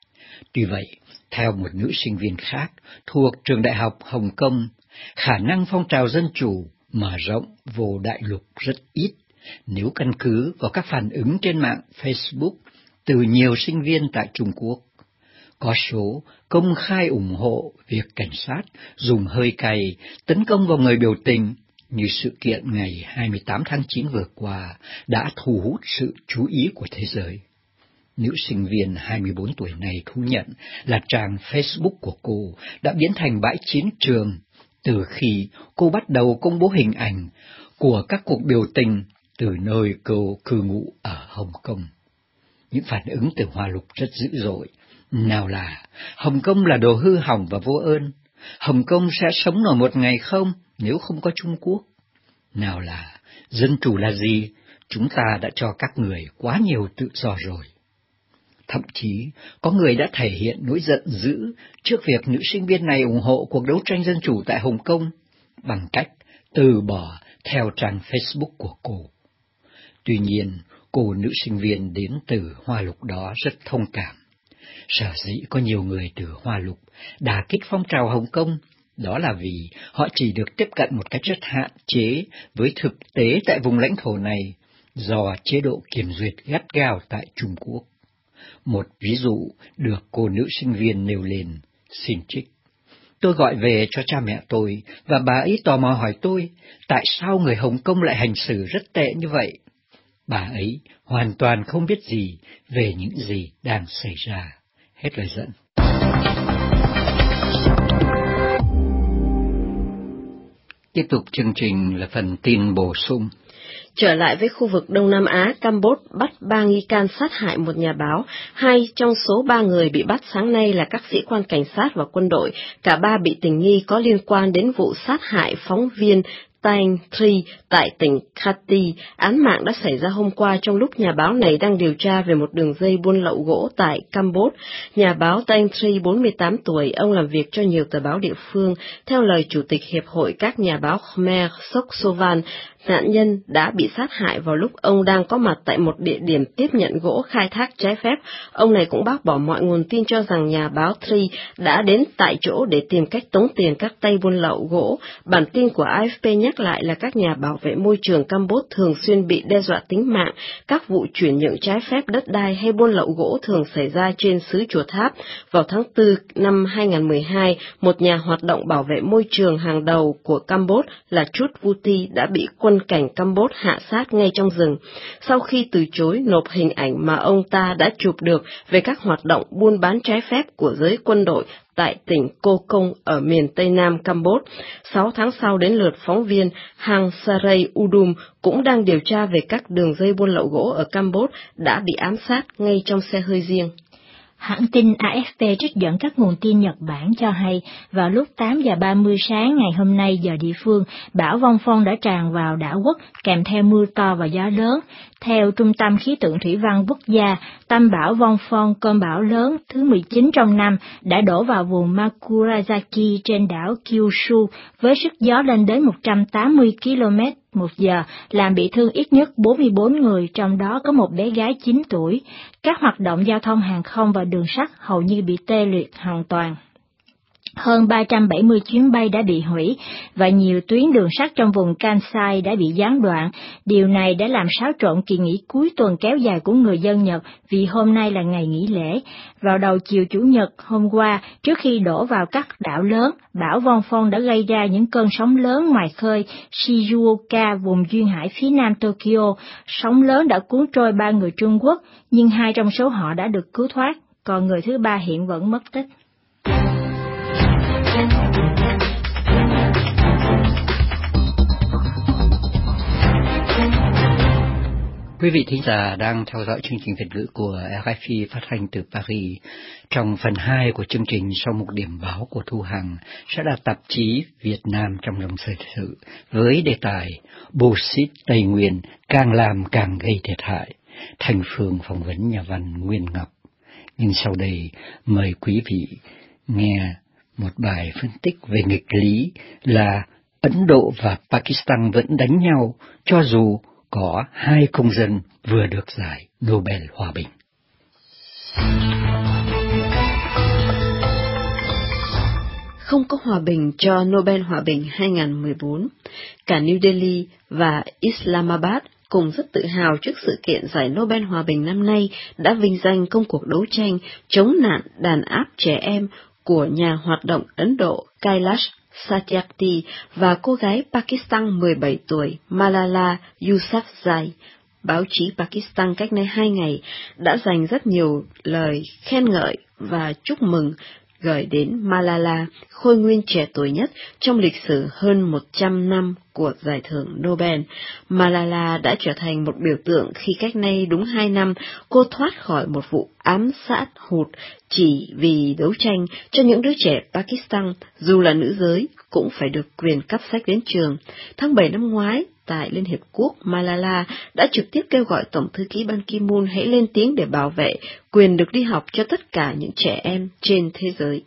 Tuy vậy, theo một nữ sinh viên khác thuộc trường đại học Hồng Kông, khả năng phong trào dân chủ mở rộng vô đại lục rất ít nếu căn cứ vào các phản ứng trên mạng Facebook từ nhiều sinh viên tại Trung Quốc. Có số công khai ủng hộ việc cảnh sát dùng hơi cay tấn công vào người biểu tình, như sự kiện ngày hai mươi tám tháng chín vừa qua đã thu hút sự chú ý của thế giới. Nữ sinh viên hai mươi bốn tuổi này thú nhận là trang Facebook của cô đã biến thành bãi chiến trường từ khi cô bắt đầu công bố hình ảnh của các cuộc biểu tình từ nơi cô cư ngụ ở Hồng Kông. Những phản ứng từ Hoa Lục rất dữ dội. Nào là Hồng Kông là đồ hư hỏng và vô ơn, Hồng Kông sẽ sống nổi một ngày không nếu không có Trung Quốc. Nào là dân chủ là gì, chúng ta đã cho các người quá nhiều tự do rồi. Thậm chí, có người đã thể hiện nỗi giận dữ trước việc nữ sinh viên này ủng hộ cuộc đấu tranh dân chủ tại Hồng Kông bằng cách từ bỏ theo trang Facebook của cô. Tuy nhiên, cô nữ sinh viên đến từ Hoa Lục đó rất thông cảm. Sở dĩ có nhiều người từ Hoa Lục đả kích phong trào Hồng Kông, đó là vì họ chỉ được tiếp cận một cách rất hạn chế với thực tế tại vùng lãnh thổ này do chế độ kiểm duyệt gắt gao tại Trung Quốc. Một ví dụ được cô nữ sinh viên nêu lên, xin trích. Tôi gọi về cho cha mẹ tôi và bà ấy tò mò hỏi tôi tại sao người Hồng Kông lại hành xử rất tệ như vậy. Bà ấy hoàn toàn không biết gì về những gì đang xảy ra. Hết lời dẫn. Tiếp tục chương trình là phần tin bổ sung. Trở lại với khu vực Đông Nam Á, Campuchia bắt ba nghi can sát hại một nhà báo. Hai trong số ba người bị bắt sáng nay là các sĩ quan cảnh sát và quân đội. Cả ba bị tình nghi có liên quan đến vụ sát hại phóng viên Tang Tri tại tỉnh Kati. Án mạng đã xảy ra hôm qua trong lúc nhà báo này đang điều tra về một đường dây buôn lậu gỗ tại Campuchia. Nhà báo Tang Tri, bốn mươi tám tuổi, ông làm việc cho nhiều tờ báo địa phương. Theo lời Chủ tịch Hiệp hội các nhà báo Khmer Sok Sovan, nạn nhân đã bị sát hại vào lúc ông đang có mặt tại một địa điểm tiếp nhận gỗ khai thác trái phép. Ông này cũng bác bỏ mọi nguồn tin cho rằng nhà báo Tri đã đến tại chỗ để tìm cách tống tiền các tay buôn lậu gỗ. Bản tin của a ép pê nhắc lại là các nhà bảo vệ môi trường Campuchia thường xuyên bị đe dọa tính mạng. Các vụ chuyển nhượng trái phép đất đai hay buôn lậu gỗ thường xảy ra trên xứ Chùa Tháp. Vào tháng tư năm hai nghìn không trăm mười hai, một nhà hoạt động bảo vệ môi trường hàng đầu của Campuchia là Chut Vuti đã bị quân cảnh Campuchia hạ sát ngay trong rừng, sau khi từ chối nộp hình ảnh mà ông ta đã chụp được về các hoạt động buôn bán trái phép của giới quân đội tại tỉnh Cô Công ở miền Tây Nam Campuchia. Sáu tháng sau đến lượt phóng viên Hang Saray Udum cũng đang điều tra về các đường dây buôn lậu gỗ ở Campuchia đã bị ám sát ngay trong xe hơi riêng. Hãng tin a ép pê trích dẫn các nguồn tin Nhật Bản cho hay, vào lúc tám giờ ba mươi sáng ngày hôm nay giờ địa phương, bão Vong Phong đã tràn vào đảo quốc kèm theo mưa to và gió lớn. Theo Trung tâm Khí tượng Thủy văn Quốc gia, tâm bão Vong Phong, cơn bão lớn thứ mười chín trong năm, đã đổ vào vùng Makurazaki trên đảo Kyushu với sức gió lên đến một trăm tám mươi ki lô mét một giờ, làm bị thương ít nhất bốn mươi bốn người, trong đó có một bé gái chín tuổi. Các hoạt động giao thông hàng không và đường sắt hầu như bị tê liệt hoàn toàn. Hơn ba trăm bảy mươi chuyến bay đã bị hủy và nhiều tuyến đường sắt trong vùng Kansai đã bị gián đoạn. Điều này đã làm xáo trộn kỳ nghỉ cuối tuần kéo dài của người dân Nhật vì hôm nay là ngày nghỉ lễ. Vào đầu chiều Chủ nhật hôm qua, trước khi đổ vào các đảo lớn, bão Vong Phong đã gây ra những cơn sóng lớn ngoài khơi Shizuoka, vùng duyên hải phía nam Tokyo. Sóng lớn đã cuốn trôi ba người Trung Quốc, nhưng hai trong số họ đã được cứu thoát, còn người thứ ba hiện vẫn mất tích. Quý vị thính giả đang theo dõi chương trình Việt ngữ của rờ ép i phát thanh từ Paris. Trong phần hai của chương trình, sau một điểm báo của Thu Hằng, sẽ là tạp chí Việt Nam trong dòng thời sự với đề tài Bô xít Tây Nguyên càng làm càng gây thiệt hại. Thành Phương phỏng vấn nhà văn Nguyên Ngọc. Nhưng sau đây, mời quý vị nghe một bài phân tích về nghịch lý là Ấn Độ và Pakistan vẫn đánh nhau, cho dù có hai công dân vừa được giải Nobel Hòa bình. Không có hòa bình cho Nobel Hòa bình hai không một bốn. Cả New Delhi và Islamabad cùng rất tự hào trước sự kiện giải Nobel Hòa bình năm nay đã vinh danh công cuộc đấu tranh chống nạn đàn áp trẻ em của nhà hoạt động Ấn Độ Kailash Satyarthi và cô gái Pakistan mười bảy tuổi Malala Yousafzai. Báo chí Pakistan cách đây hai ngày đã dành rất nhiều lời khen ngợi và chúc mừng gửi đến Malala, khôi nguyên trẻ tuổi nhất trong lịch sử hơn một trăm năm của giải thưởng Nobel. Malala đã trở thành một biểu tượng khi cách nay đúng hai năm cô thoát khỏi một vụ ám sát hụt chỉ vì đấu tranh cho những đứa trẻ Pakistan, dù là nữ giới, cũng phải được quyền cắp sách đến trường. Tháng bảy năm ngoái, tại Liên Hiệp Quốc, Malala đã trực tiếp kêu gọi Tổng thư ký Ban Ki-moon hãy lên tiếng để bảo vệ quyền được đi học cho tất cả những trẻ em trên thế giới.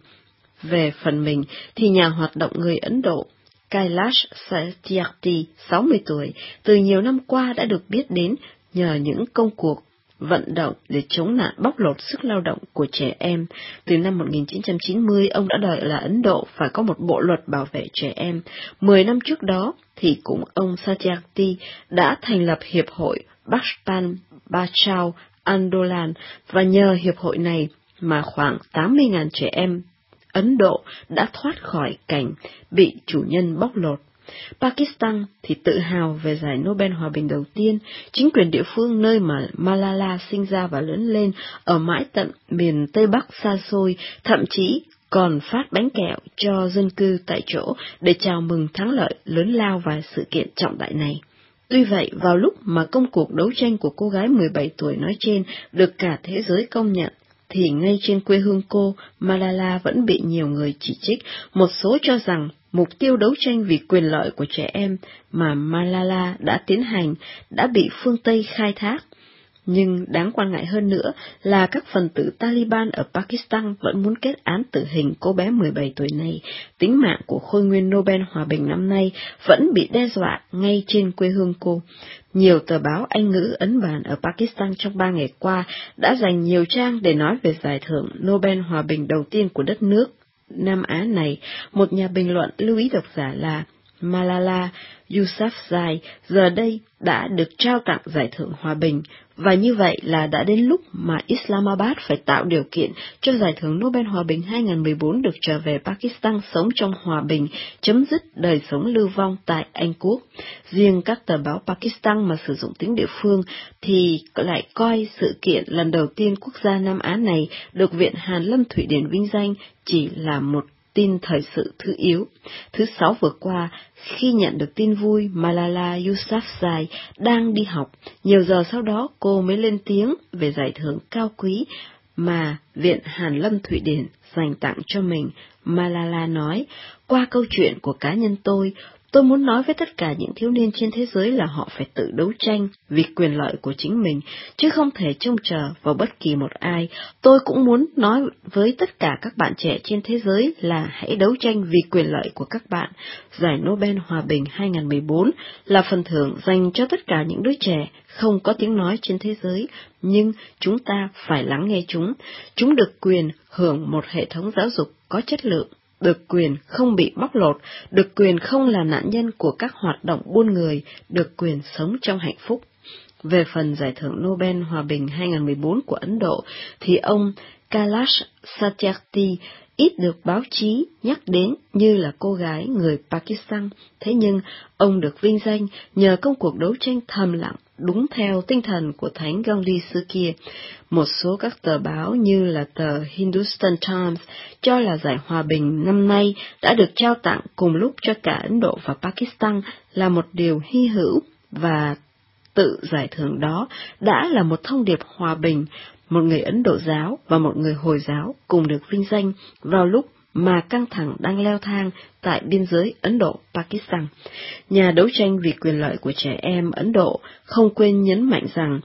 Về phần mình, thì nhà hoạt động người Ấn Độ Kailash Satyarthi, sáu mươi tuổi, từ nhiều năm qua đã được biết đến nhờ những công cuộc vận động để chống nạn bóc lột sức lao động của trẻ em. Từ năm một nghìn chín trăm chín mươi, ông đã đòi là Ấn Độ phải có một bộ luật bảo vệ trẻ em. Mười năm trước đó, thì cũng ông Satyarthi đã thành lập Hiệp hội Bachpan Bachao Andolan, và nhờ hiệp hội này mà khoảng tám mươi nghìn trẻ em Ấn Độ đã thoát khỏi cảnh bị chủ nhân bóc lột. Pakistan thì tự hào về giải Nobel Hòa bình đầu tiên. Chính quyền địa phương nơi mà Malala sinh ra và lớn lên ở mãi tận miền Tây Bắc xa xôi, thậm chí còn phát bánh kẹo cho dân cư tại chỗ để chào mừng thắng lợi lớn lao và sự kiện trọng đại này. Tuy vậy, vào lúc mà công cuộc đấu tranh của cô gái mười bảy tuổi nói trên được cả thế giới công nhận, thì ngay trên quê hương cô, Malala vẫn bị nhiều người chỉ trích, một số cho rằng mục tiêu đấu tranh vì quyền lợi của trẻ em mà Malala đã tiến hành đã bị phương Tây khai thác. Nhưng đáng quan ngại hơn nữa là các phần tử Taliban ở Pakistan vẫn muốn kết án tử hình cô bé mười bảy tuổi này. Tính mạng của khôi nguyên Nobel Hòa bình năm nay vẫn bị đe dọa ngay trên quê hương cô. Nhiều tờ báo Anh ngữ ấn bản ở Pakistan trong ba ngày qua đã dành nhiều trang để nói về giải thưởng Nobel Hòa bình đầu tiên của đất nước Nam Á này. Một nhà bình luận lưu ý độc giả là Malala Yousafzai giờ đây đã được trao tặng giải thưởng Hòa bình, và như vậy là đã đến lúc mà Islamabad phải tạo điều kiện cho giải thưởng Nobel Hòa bình hai không một bốn được trở về Pakistan sống trong hòa bình, chấm dứt đời sống lưu vong tại Anh Quốc. Riêng các tờ báo Pakistan mà sử dụng tiếng địa phương thì lại coi sự kiện lần đầu tiên quốc gia Nam Á này được Viện Hàn Lâm Thụy Điển vinh danh chỉ là một tin thời sự thứ yếu. Thứ Sáu vừa qua, khi nhận được tin vui Malala Yousafzai đang đi học, nhiều giờ sau đó cô mới lên tiếng về giải thưởng cao quý mà Viện Hàn Lâm Thụy Điển dành tặng cho mình. Malala nói, qua câu chuyện của cá nhân tôi, tôi muốn nói với tất cả những thiếu niên trên thế giới là họ phải tự đấu tranh vì quyền lợi của chính mình, chứ không thể trông chờ vào bất kỳ một ai. Tôi cũng muốn nói với tất cả các bạn trẻ trên thế giới là hãy đấu tranh vì quyền lợi của các bạn. Giải Nobel Hòa bình hai không một bốn là phần thưởng dành cho tất cả những đứa trẻ không có tiếng nói trên thế giới, nhưng chúng ta phải lắng nghe chúng. Chúng được quyền hưởng một hệ thống giáo dục có chất lượng, được quyền không bị bóc lột, được quyền không là nạn nhân của các hoạt động buôn người, được quyền sống trong hạnh phúc. Về phần giải thưởng Nobel Hòa bình hai không một bốn của Ấn Độ, thì ông Kailash Satyarthi ít được báo chí nhắc đến như là cô gái người Pakistan, thế nhưng ông được vinh danh nhờ công cuộc đấu tranh thầm lặng, đúng theo tinh thần của Thánh Gandhi xưa kia. Một số các tờ báo như là tờ Hindustan Times cho là giải hòa bình năm nay đã được trao tặng cùng lúc cho cả Ấn Độ và Pakistan là một điều hy hữu, và tự giải thưởng đó đã là một thông điệp hòa bình. Một người Ấn Độ giáo và một người Hồi giáo cùng được vinh danh vào lúc mà căng thẳng đang leo thang tại biên giới Ấn Độ-Pakistan. Nhà đấu tranh vì quyền lợi của trẻ em Ấn Độ không quên nhấn mạnh rằng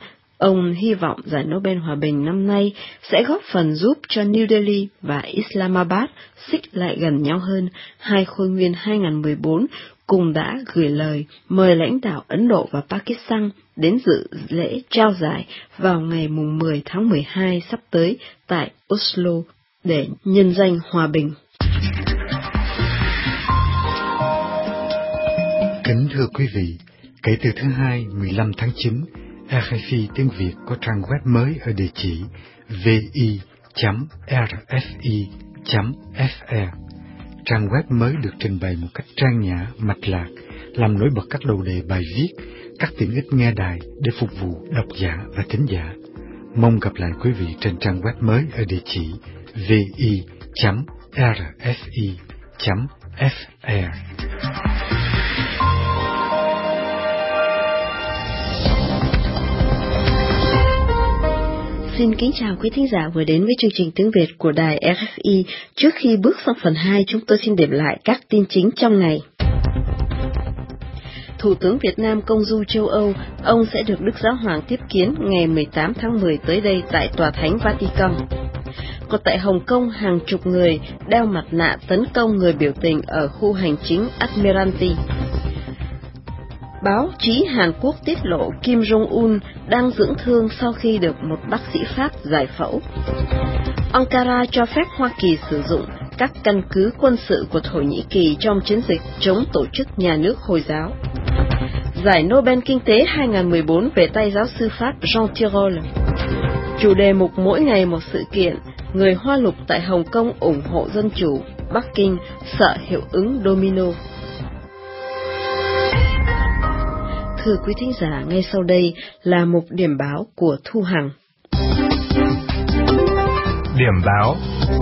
Ông hy vọng giải Nobel Hòa bình năm nay sẽ góp phần giúp cho New Delhi và Islamabad xích lại gần nhau hơn. Hai khôi nguyên hai không một bốn cùng đã gửi lời mời lãnh đạo Ấn Độ và Pakistan đến dự lễ trao giải vào ngày mười tháng mười hai sắp tới tại Oslo để nhân danh hòa bình. Kính thưa quý vị, kể từ thứ Hai mười lăm tháng chín, rờ ép i tiếng Việt có trang web mới ở địa chỉ vi chấm rờ ép i chấm ép rờ. Trang web mới được trình bày một cách trang nhã, mạch lạc, làm nổi bật các đầu đề bài viết, các tiện ích nghe đài để phục vụ độc giả và thính giả. Mong gặp lại quý vị trên trang web mới ở địa chỉ vi chấm rờ ép i chấm ép rờ. Xin kính chào quý thính giả vừa đến với chương trình tiếng Việt của đài rờ ép i. Trước khi bước sang phần hai, chúng tôi xin điểm lại các tin chính trong ngày. Thủ tướng Việt Nam công du châu Âu, ông sẽ được Đức Giáo Hoàng tiếp kiến ngày mười tám tháng mười tới đây tại Tòa Thánh Vatican. Còn tại Hồng Kông, hàng chục người đeo mặt nạ tấn công người biểu tình ở khu hành chính Admiralty. Báo chí Hàn Quốc tiết lộ Kim Jong-un đang dưỡng thương sau khi được một bác sĩ Pháp giải phẫu. Ankara cho phép Hoa Kỳ sử dụng các căn cứ quân sự của Thổ Nhĩ Kỳ trong chiến dịch chống tổ chức nhà nước Hồi giáo. Giải Nobel Kinh tế hai không một bốn về tay giáo sư Pháp Jean Tirole. Chủ đề mục mỗi ngày một sự kiện, người Hoa Lục tại Hồng Kông ủng hộ dân chủ, Bắc Kinh sợ hiệu ứng domino. Thưa quý thính giả, ngay sau đây là mục điểm báo của Thu Hằng. Điểm báo.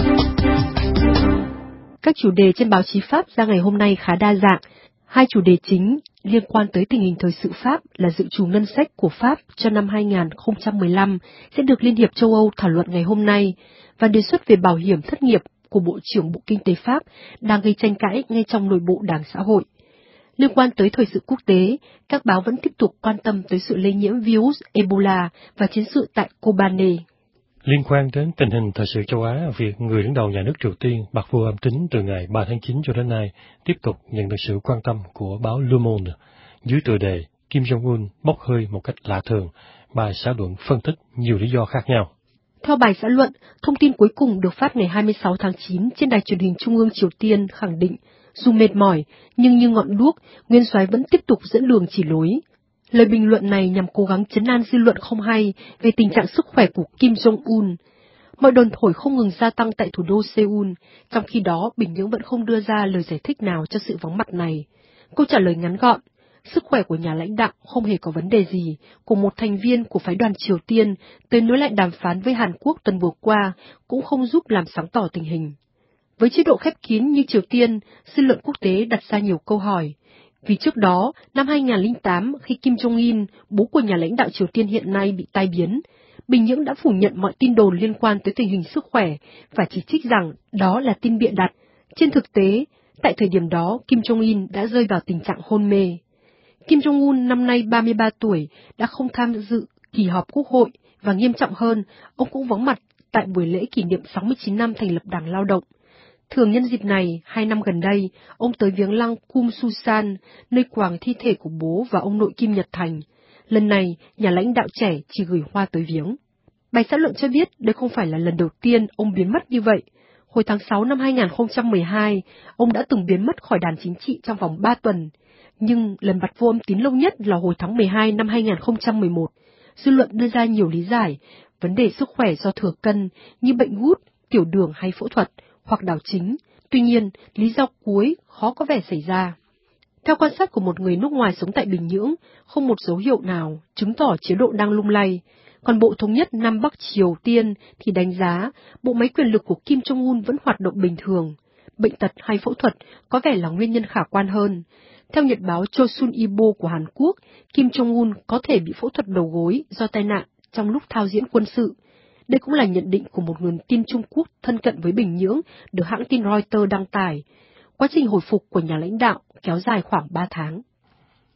Các chủ đề trên báo chí Pháp ra ngày hôm nay khá đa dạng. Hai chủ đề chính liên quan tới tình hình thời sự Pháp là dự trù ngân sách của Pháp cho năm hai không một lăm sẽ được Liên hiệp châu Âu thảo luận ngày hôm nay, và đề xuất về bảo hiểm thất nghiệp của Bộ trưởng Bộ Kinh tế Pháp đang gây tranh cãi ngay trong nội bộ Đảng Xã hội. Liên quan tới thời sự quốc tế, các báo vẫn tiếp tục quan tâm tới sự lây nhiễm virus Ebola và chiến sự tại Kobane. Liên quan đến tình hình thời sự châu Á, việc người đứng đầu nhà nước Triều Tiên bặt vô âm tính từ ngày ba tháng chín cho đến nay tiếp tục nhận được sự quan tâm của báo Le Monde. Dưới tựa đề Kim Jong-un bốc hơi một cách lạ thường, bài xã luận phân tích nhiều lý do khác nhau. Theo bài xã luận, thông tin cuối cùng được phát ngày hai mươi sáu tháng chín trên đài truyền hình Trung ương Triều Tiên khẳng định, dù mệt mỏi, nhưng như ngọn đuốc, nguyên soái vẫn tiếp tục dẫn đường chỉ lối. Lời bình luận này nhằm cố gắng trấn an dư luận không hay về tình trạng sức khỏe của Kim Jong-un. Mọi đồn thổi không ngừng gia tăng tại thủ đô Seoul, trong khi đó Bình Nhưỡng vẫn không đưa ra lời giải thích nào cho sự vắng mặt này. Câu trả lời ngắn gọn, sức khỏe của nhà lãnh đạo không hề có vấn đề gì, của một thành viên của phái đoàn Triều Tiên tới nối lại đàm phán với Hàn Quốc tuần vừa qua cũng không giúp làm sáng tỏ tình hình. Với chế độ khép kín như Triều Tiên, dư luận quốc tế đặt ra nhiều câu hỏi. Vì trước đó, năm hai không không tám, khi Kim Jong-un, bố của nhà lãnh đạo Triều Tiên hiện nay bị tai biến, Bình Nhưỡng đã phủ nhận mọi tin đồn liên quan tới tình hình sức khỏe và chỉ trích rằng đó là tin bịa đặt. Trên thực tế, tại thời điểm đó, Kim Jong-un đã rơi vào tình trạng hôn mê. Kim Jong-un năm nay ba mươi ba tuổi, đã không tham dự kỳ họp quốc hội và nghiêm trọng hơn, ông cũng vắng mặt tại buổi lễ kỷ niệm sáu mươi chín năm thành lập Đảng Lao động. Thường nhân dịp này, hai năm gần đây, ông tới viếng lăng Kum Susan, nơi quàng thi thể của bố và ông nội Kim Nhật Thành. Lần này, nhà lãnh đạo trẻ chỉ gửi hoa tới viếng. Bài xã luận cho biết đây không phải là lần đầu tiên ông biến mất như vậy. Hồi tháng sáu năm hai không một hai, ông đã từng biến mất khỏi đàn chính trị trong vòng ba tuần. Nhưng lần bặt vô âm tín lâu nhất là hồi tháng mười hai năm hai không một một. Dư luận đưa ra nhiều lý giải, vấn đề sức khỏe do thừa cân như bệnh gút, tiểu đường hay phẫu thuật, hoặc đảo chính. Tuy nhiên, lý do cuối khó có vẻ xảy ra. Theo quan sát của một người nước ngoài sống tại Bình Nhưỡng, không một dấu hiệu nào chứng tỏ chế độ đang lung lay. Còn Bộ Thống nhất Nam Bắc Triều Tiên thì đánh giá bộ máy quyền lực của Kim Jong-un vẫn hoạt động bình thường. Bệnh tật hay phẫu thuật có vẻ là nguyên nhân khả quan hơn. Theo nhật báo Chosun Ilbo của Hàn Quốc, Kim Jong-un có thể bị phẫu thuật đầu gối do tai nạn trong lúc thao diễn quân sự. Đây cũng là nhận định của một nguồn tin Trung Quốc thân cận với Bình Nhưỡng, được hãng tin Reuters đăng tải. Quá trình hồi phục của nhà lãnh đạo kéo dài khoảng ba tháng.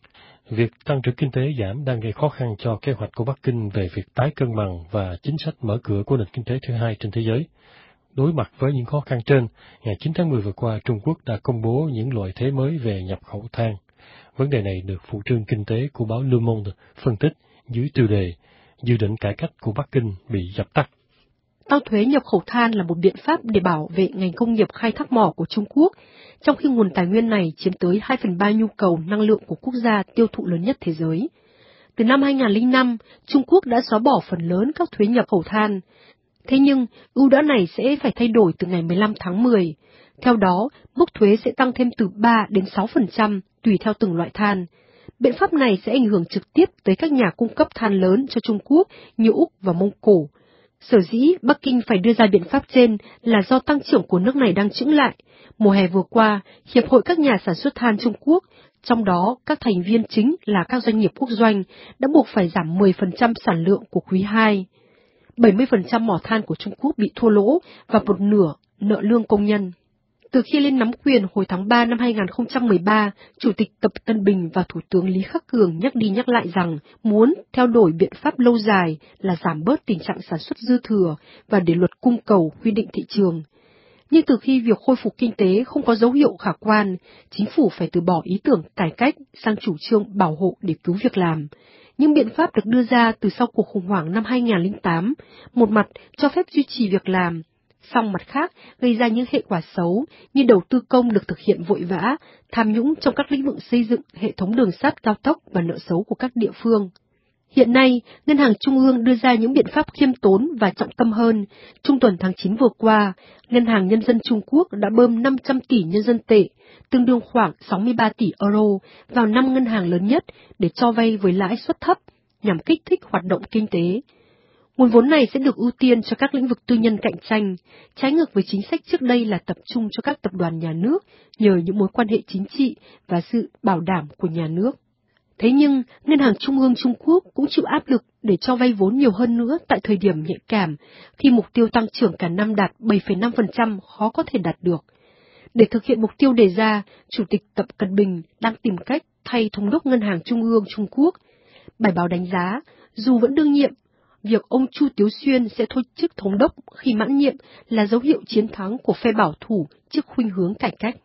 việc tăng trưởng kinh tế giảm đang gây khó khăn cho kế hoạch của Bắc Kinh về việc tái cân bằng và chính sách mở cửa của nền kinh tế thứ hai trên thế giới. Đối mặt với những khó khăn trên, ngày chín tháng mười vừa qua, Trung Quốc đã công bố những lợi thế mới về nhập khẩu than. Vấn đề này được phụ trương kinh tế của báo Le Monde phân tích dưới tiêu đề dự định cải cách của Bắc Kinh bị dập tắt. Tăng thuế nhập khẩu than là một biện pháp để bảo vệ ngành công nghiệp khai thác mỏ của Trung Quốc, trong khi nguồn tài nguyên này chiếm tới hai phần ba nhu cầu năng lượng của quốc gia tiêu thụ lớn nhất thế giới. Từ năm hai nghìn không trăm lẻ năm, Trung Quốc đã xóa bỏ phần lớn các thuế nhập khẩu than. Thế nhưng, ưu đãi này sẽ phải thay đổi từ ngày mười lăm tháng mười. Theo đó, mức thuế sẽ tăng thêm từ ba đến sáu phần trăm tùy theo từng loại than. Biện pháp này sẽ ảnh hưởng trực tiếp tới các nhà cung cấp than lớn cho Trung Quốc như Úc và Mông Cổ. Sở dĩ Bắc Kinh phải đưa ra biện pháp trên là do tăng trưởng của nước này đang chững lại. Mùa hè vừa qua, Hiệp hội các nhà sản xuất than Trung Quốc, trong đó các thành viên chính là các doanh nghiệp quốc doanh, đã buộc phải giảm mười phần trăm sản lượng của quý hai. bảy mươi phần trăm mỏ than của Trung Quốc bị thua lỗ và một nửa nợ lương công nhân. Từ khi lên nắm quyền hồi tháng ba năm hai nghìn không trăm mười ba, Chủ tịch Tập Cận Bình và Thủ tướng Lý Khắc Cường nhắc đi nhắc lại rằng muốn theo đuổi biện pháp lâu dài là giảm bớt tình trạng sản xuất dư thừa và để luật cung cầu quy định thị trường. Nhưng từ khi việc khôi phục kinh tế không có dấu hiệu khả quan, chính phủ phải từ bỏ ý tưởng cải cách sang chủ trương bảo hộ để cứu việc làm. Những biện pháp được đưa ra từ sau cuộc khủng hoảng năm hai nghìn không trăm lẻ tám, một mặt cho phép duy trì việc làm, song mặt khác gây ra những hệ quả xấu như đầu tư công được thực hiện vội vã, tham nhũng trong các lĩnh vực xây dựng, hệ thống đường sắt, cao tốc và nợ xấu của các địa phương. Hiện nay, Ngân hàng Trung ương đưa ra những biện pháp khiêm tốn và trọng tâm hơn. Trung tuần tháng chín vừa qua, Ngân hàng Nhân dân Trung Quốc đã bơm năm trăm tỷ nhân dân tệ, tương đương khoảng sáu mươi ba tỷ euro, vào năm ngân hàng lớn nhất để cho vay với lãi suất thấp, nhằm kích thích hoạt động kinh tế. Nguồn vốn này sẽ được ưu tiên cho các lĩnh vực tư nhân cạnh tranh, trái ngược với chính sách trước đây là tập trung cho các tập đoàn nhà nước nhờ những mối quan hệ chính trị và sự bảo đảm của nhà nước. Thế nhưng, Ngân hàng Trung ương Trung Quốc cũng chịu áp lực để cho vay vốn nhiều hơn nữa tại thời điểm nhạy cảm, khi mục tiêu tăng trưởng cả năm đạt bảy phẩy năm phần trăm khó có thể đạt được. Để thực hiện mục tiêu đề ra, Chủ tịch Tập Cận Bình đang tìm cách thay Thống đốc Ngân hàng Trung ương Trung Quốc. Bài báo đánh giá, dù vẫn đương nhiệm, việc ông Chu Tiếu Xuyên sẽ thôi chức Thống đốc khi mãn nhiệm là dấu hiệu chiến thắng của phe bảo thủ trước khuynh hướng cải cách.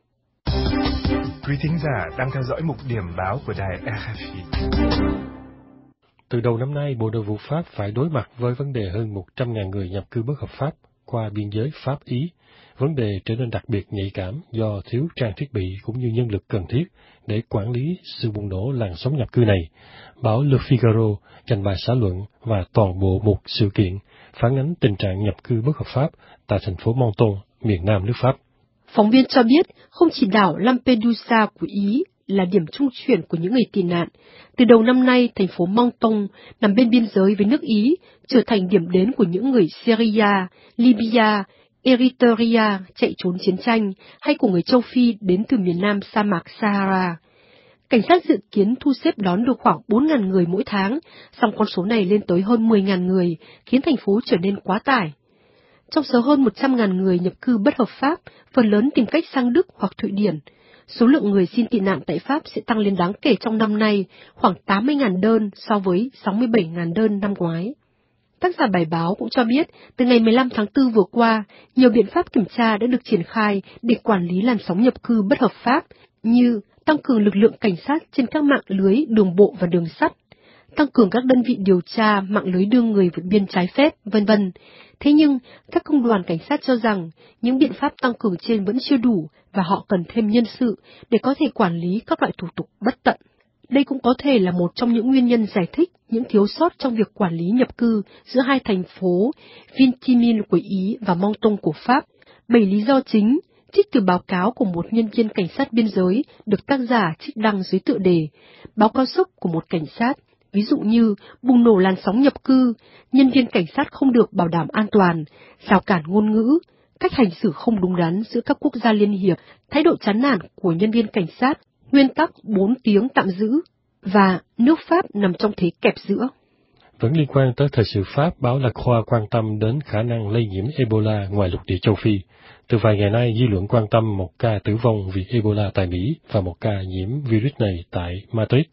Quý thính giả đang theo dõi mục điểm báo của đài rờ ép i. Từ đầu năm nay, Bộ Nội vụ Pháp phải đối mặt với vấn đề hơn một trăm nghìn người nhập cư bất hợp pháp qua biên giới Pháp-Ý. Vấn đề trở nên đặc biệt nhạy cảm do thiếu trang thiết bị cũng như nhân lực cần thiết để quản lý sự bùng nổ làn sóng nhập cư này. Báo Le Figaro dành bài xã luận và toàn bộ một sự kiện phản ánh tình trạng nhập cư bất hợp pháp tại thành phố Menton, miền nam nước Pháp. Phóng viên cho biết, không chỉ đảo Lampedusa của Ý là điểm trung chuyển của những người tị nạn. Từ đầu năm nay, thành phố Menton nằm bên biên giới với nước Ý, trở thành điểm đến của những người Syria, Libya, Eritrea chạy trốn chiến tranh, hay của người châu Phi đến từ miền nam sa mạc Sahara. Cảnh sát dự kiến thu xếp đón được khoảng bốn nghìn người mỗi tháng, song con số này lên tới hơn mười nghìn người, khiến thành phố trở nên quá tải. Trong số hơn một trăm nghìn người nhập cư bất hợp pháp, phần lớn tìm cách sang Đức hoặc Thụy Điển. Số lượng người xin tị nạn tại Pháp sẽ tăng lên đáng kể trong năm nay, khoảng tám mươi nghìn đơn so với sáu mươi bảy nghìn đơn năm ngoái. Tác giả bài báo cũng cho biết, từ ngày mười lăm tháng tư vừa qua, nhiều biện pháp kiểm tra đã được triển khai để quản lý làn sóng nhập cư bất hợp pháp, như tăng cường lực lượng cảnh sát trên các mạng lưới đường bộ và đường sắt, tăng cường các đơn vị điều tra mạng lưới đưa người vượt biên trái phép, vân vân. Thế nhưng, các công đoàn cảnh sát cho rằng những biện pháp tăng cường trên vẫn chưa đủ và họ cần thêm nhân sự để có thể quản lý các loại thủ tục bất tận. Đây cũng có thể là một trong những nguyên nhân giải thích những thiếu sót trong việc quản lý nhập cư giữa hai thành phố Vintimille của Ý và Menton của Pháp. Bảy lý do chính, trích từ báo cáo của một nhân viên cảnh sát biên giới được tác giả trích đăng dưới tựa đề báo cáo sốc của một cảnh sát, ví dụ như bùng nổ làn sóng nhập cư, nhân viên cảnh sát không được bảo đảm an toàn, rào cản ngôn ngữ, cách hành xử không đúng đắn giữa các quốc gia liên hiệp, thái độ chán nản của nhân viên cảnh sát, nguyên tắc bốn tiếng tạm giữ, và nước Pháp nằm trong thế kẹp giữa. Vẫn liên quan tới thời sự Pháp, báo La Croix quan tâm đến khả năng lây nhiễm Ebola ngoài lục địa châu Phi. Từ vài ngày nay, dư luận quan tâm một ca tử vong vì Ebola tại Mỹ và một ca nhiễm virus này tại Madrid.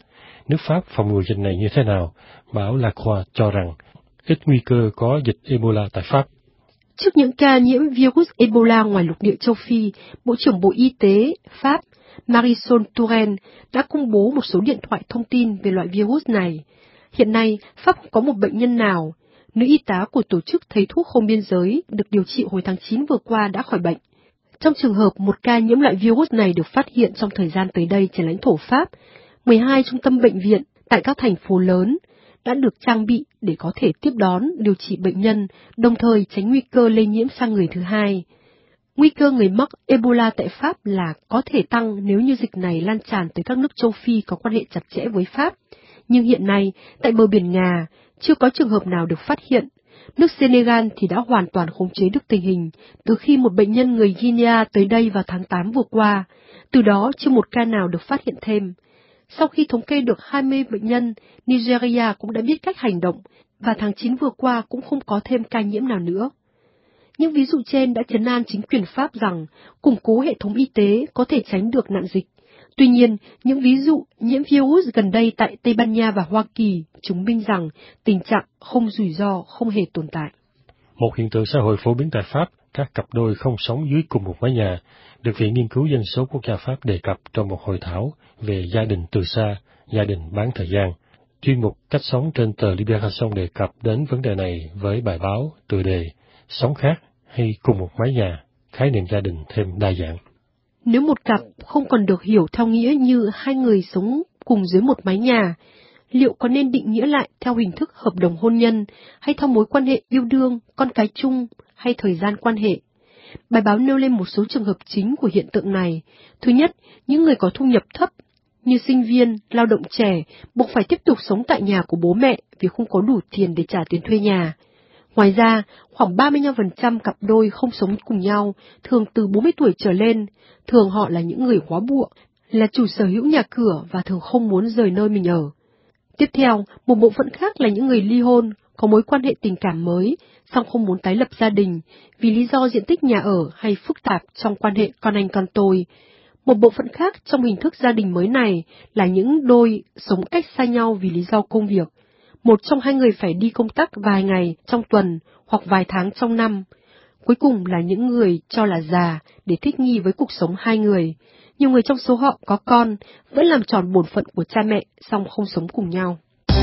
nước Pháp phòng ngừa dịch này như thế nào, báo La Croix cho rằng ít nguy cơ có dịch Ebola tại Pháp. Trước những ca nhiễm virus Ebola ngoài lục địa châu Phi, Bộ trưởng Bộ Y tế Pháp Marisol Touraine đã công bố một số điện thoại thông tin về loại virus này. Hiện nay, Pháp không có một bệnh nhân nào. Nữ y tá của tổ chức Thầy thuốc không biên giới được điều trị hồi tháng chín vừa qua đã khỏi bệnh. Trong trường hợp một ca nhiễm loại virus này được phát hiện trong thời gian tới đây trên lãnh thổ Pháp, mười hai trung tâm bệnh viện tại các thành phố lớn đã được trang bị để có thể tiếp đón, điều trị bệnh nhân, đồng thời tránh nguy cơ lây nhiễm sang người thứ hai. Nguy cơ người mắc Ebola tại Pháp là có thể tăng nếu như dịch này lan tràn tới các nước châu Phi có quan hệ chặt chẽ với Pháp. Nhưng hiện nay, tại bờ biển Nga, chưa có trường hợp nào được phát hiện. Nước Senegal thì đã hoàn toàn khống chế được tình hình từ khi một bệnh nhân người Guinea tới đây vào tháng tám vừa qua, từ đó chưa một ca nào được phát hiện thêm. Sau khi thống kê được hai mươi bệnh nhân, Nigeria cũng đã biết cách hành động, và tháng chín vừa qua cũng không có thêm ca nhiễm nào nữa. Những ví dụ trên đã trấn an chính quyền Pháp rằng củng cố hệ thống y tế có thể tránh được nạn dịch. Tuy nhiên, những ví dụ nhiễm virus gần đây tại Tây Ban Nha và Hoa Kỳ chứng minh rằng tình trạng không rủi ro không hề tồn tại. Một hiện tượng xã hội phổ biến tại Pháp, các cặp đôi không sống dưới cùng một mái nhà, được Viện Nghiên cứu Dân số Quốc gia Pháp đề cập trong một hội thảo về gia đình từ xa, gia đình bán thời gian. Chuyên mục Cách sống trên tờ Libération đề cập đến vấn đề này với bài báo tựa đề Sống khác hay cùng một mái nhà, khái niệm gia đình thêm đa dạng. Nếu một cặp không còn được hiểu theo nghĩa như hai người sống cùng dưới một mái nhà, liệu có nên định nghĩa lại theo hình thức hợp đồng hôn nhân, hay theo mối quan hệ yêu đương, con cái chung, hay thời gian quan hệ? Bài báo nêu lên một số trường hợp chính của hiện tượng này. Thứ nhất, những người có thu nhập thấp, như sinh viên, lao động trẻ, buộc phải tiếp tục sống tại nhà của bố mẹ vì không có đủ tiền để trả tiền thuê nhà. Ngoài ra, khoảng ba mươi lăm phần trăm cặp đôi không sống cùng nhau, thường từ bốn mươi tuổi trở lên, thường họ là những người góa bụa, là chủ sở hữu nhà cửa và thường không muốn rời nơi mình ở. Tiếp theo, một bộ phận khác là những người ly hôn, có mối quan hệ tình cảm mới, song không muốn tái lập gia đình, vì lý do diện tích nhà ở hay phức tạp trong quan hệ con anh con tôi. Một bộ phận khác trong hình thức gia đình mới này là những đôi sống cách xa nhau vì lý do công việc. Một trong hai người phải đi công tác vài ngày trong tuần hoặc vài tháng trong năm. Cuối cùng là những người cho là già để thích nghi với cuộc sống hai người. Nhiều người trong số họ có con, vẫn làm tròn bổn phận của cha mẹ, song không sống cùng nhau.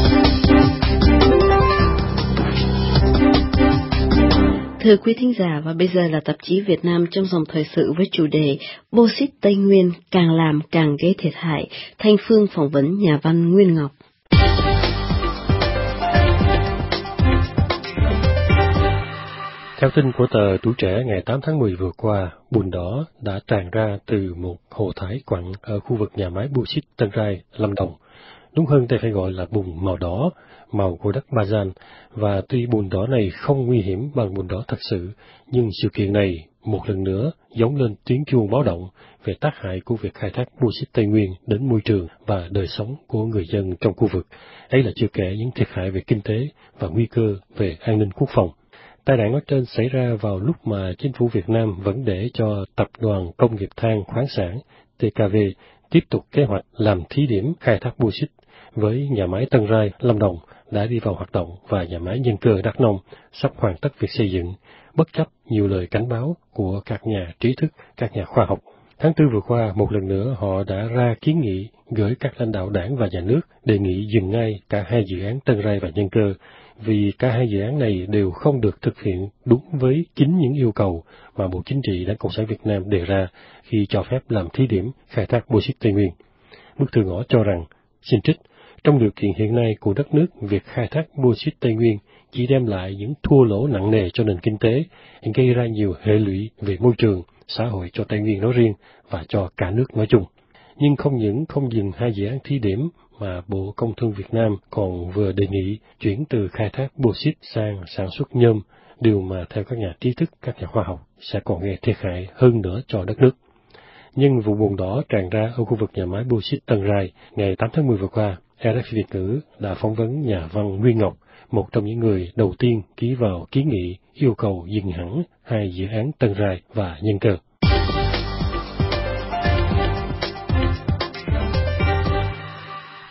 Thưa quý thính giả, và bây giờ là tạp chí Việt Nam trong dòng thời sự với chủ đề Bô-xít Tây Nguyên càng làm càng gây thiệt hại. Thanh Phương phỏng vấn nhà văn Nguyên Ngọc. Theo tin của tờ Tuổi Trẻ ngày tám tháng mười vừa qua, bùn đỏ đã tràn ra từ một hồ thải quặng ở khu vực nhà máy Bô-xít Tân Rai, Lâm Đồng. Đúng hơn đây phải gọi là bùn màu đỏ, màu của đất Ba-gian, và tuy bùn đỏ này không nguy hiểm bằng bùn đỏ thật sự, nhưng sự kiện này một lần nữa giống lên tiếng chuông báo động về tác hại của việc khai thác Bô-xít Tây Nguyên đến môi trường và đời sống của người dân trong khu vực. Ấy là chưa kể những thiệt hại về kinh tế và nguy cơ về an ninh quốc phòng. Tai nạn nói trên xảy ra vào lúc mà chính phủ Việt Nam vẫn để cho Tập đoàn Công nghiệp than khoáng sản T K V tiếp tục kế hoạch làm thí điểm khai thác bô-xít, với nhà máy Tân Rai, Lâm Đồng đã đi vào hoạt động và nhà máy Nhân Cơ Đắk Nông sắp hoàn tất việc xây dựng, bất chấp nhiều lời cảnh báo của các nhà trí thức, các nhà khoa học. Tháng tư vừa qua, một lần nữa họ đã ra kiến nghị gửi các lãnh đạo đảng và nhà nước đề nghị dừng ngay cả hai dự án Tân Rai và Nhân Cơ, vì cả hai dự án này đều không được thực hiện đúng với chính những yêu cầu mà Bộ Chính trị Đảng Cộng sản Việt Nam đề ra khi cho phép làm thí điểm khai thác bô-xít Tây Nguyên. Bức thư ngỏ cho rằng, xin trích, trong điều kiện hiện nay của đất nước, việc khai thác bô-xít Tây Nguyên chỉ đem lại những thua lỗ nặng nề cho nền kinh tế, gây ra nhiều hệ lụy về môi trường, xã hội cho Tây Nguyên nói riêng và cho cả nước nói chung. Nhưng không những không dừng hai dự án thí điểm, mà Bộ Công Thương Việt Nam còn vừa đề nghị chuyển từ khai thác bô-xít sang sản xuất nhôm, điều mà theo các nhà trí thức, các nhà khoa học sẽ còn gây thiệt hại hơn nữa cho đất nước. Nhưng vụ bùn đỏ tràn ra ở khu vực nhà máy bô-xít Tân Rai, ngày tám tháng mười vừa qua, R F I Việt ngữ đã phỏng vấn nhà văn Nguyên Ngọc, một trong những người đầu tiên ký vào kiến nghị yêu cầu dừng hẳn hai dự án Tân Rai và Nhân Cơ.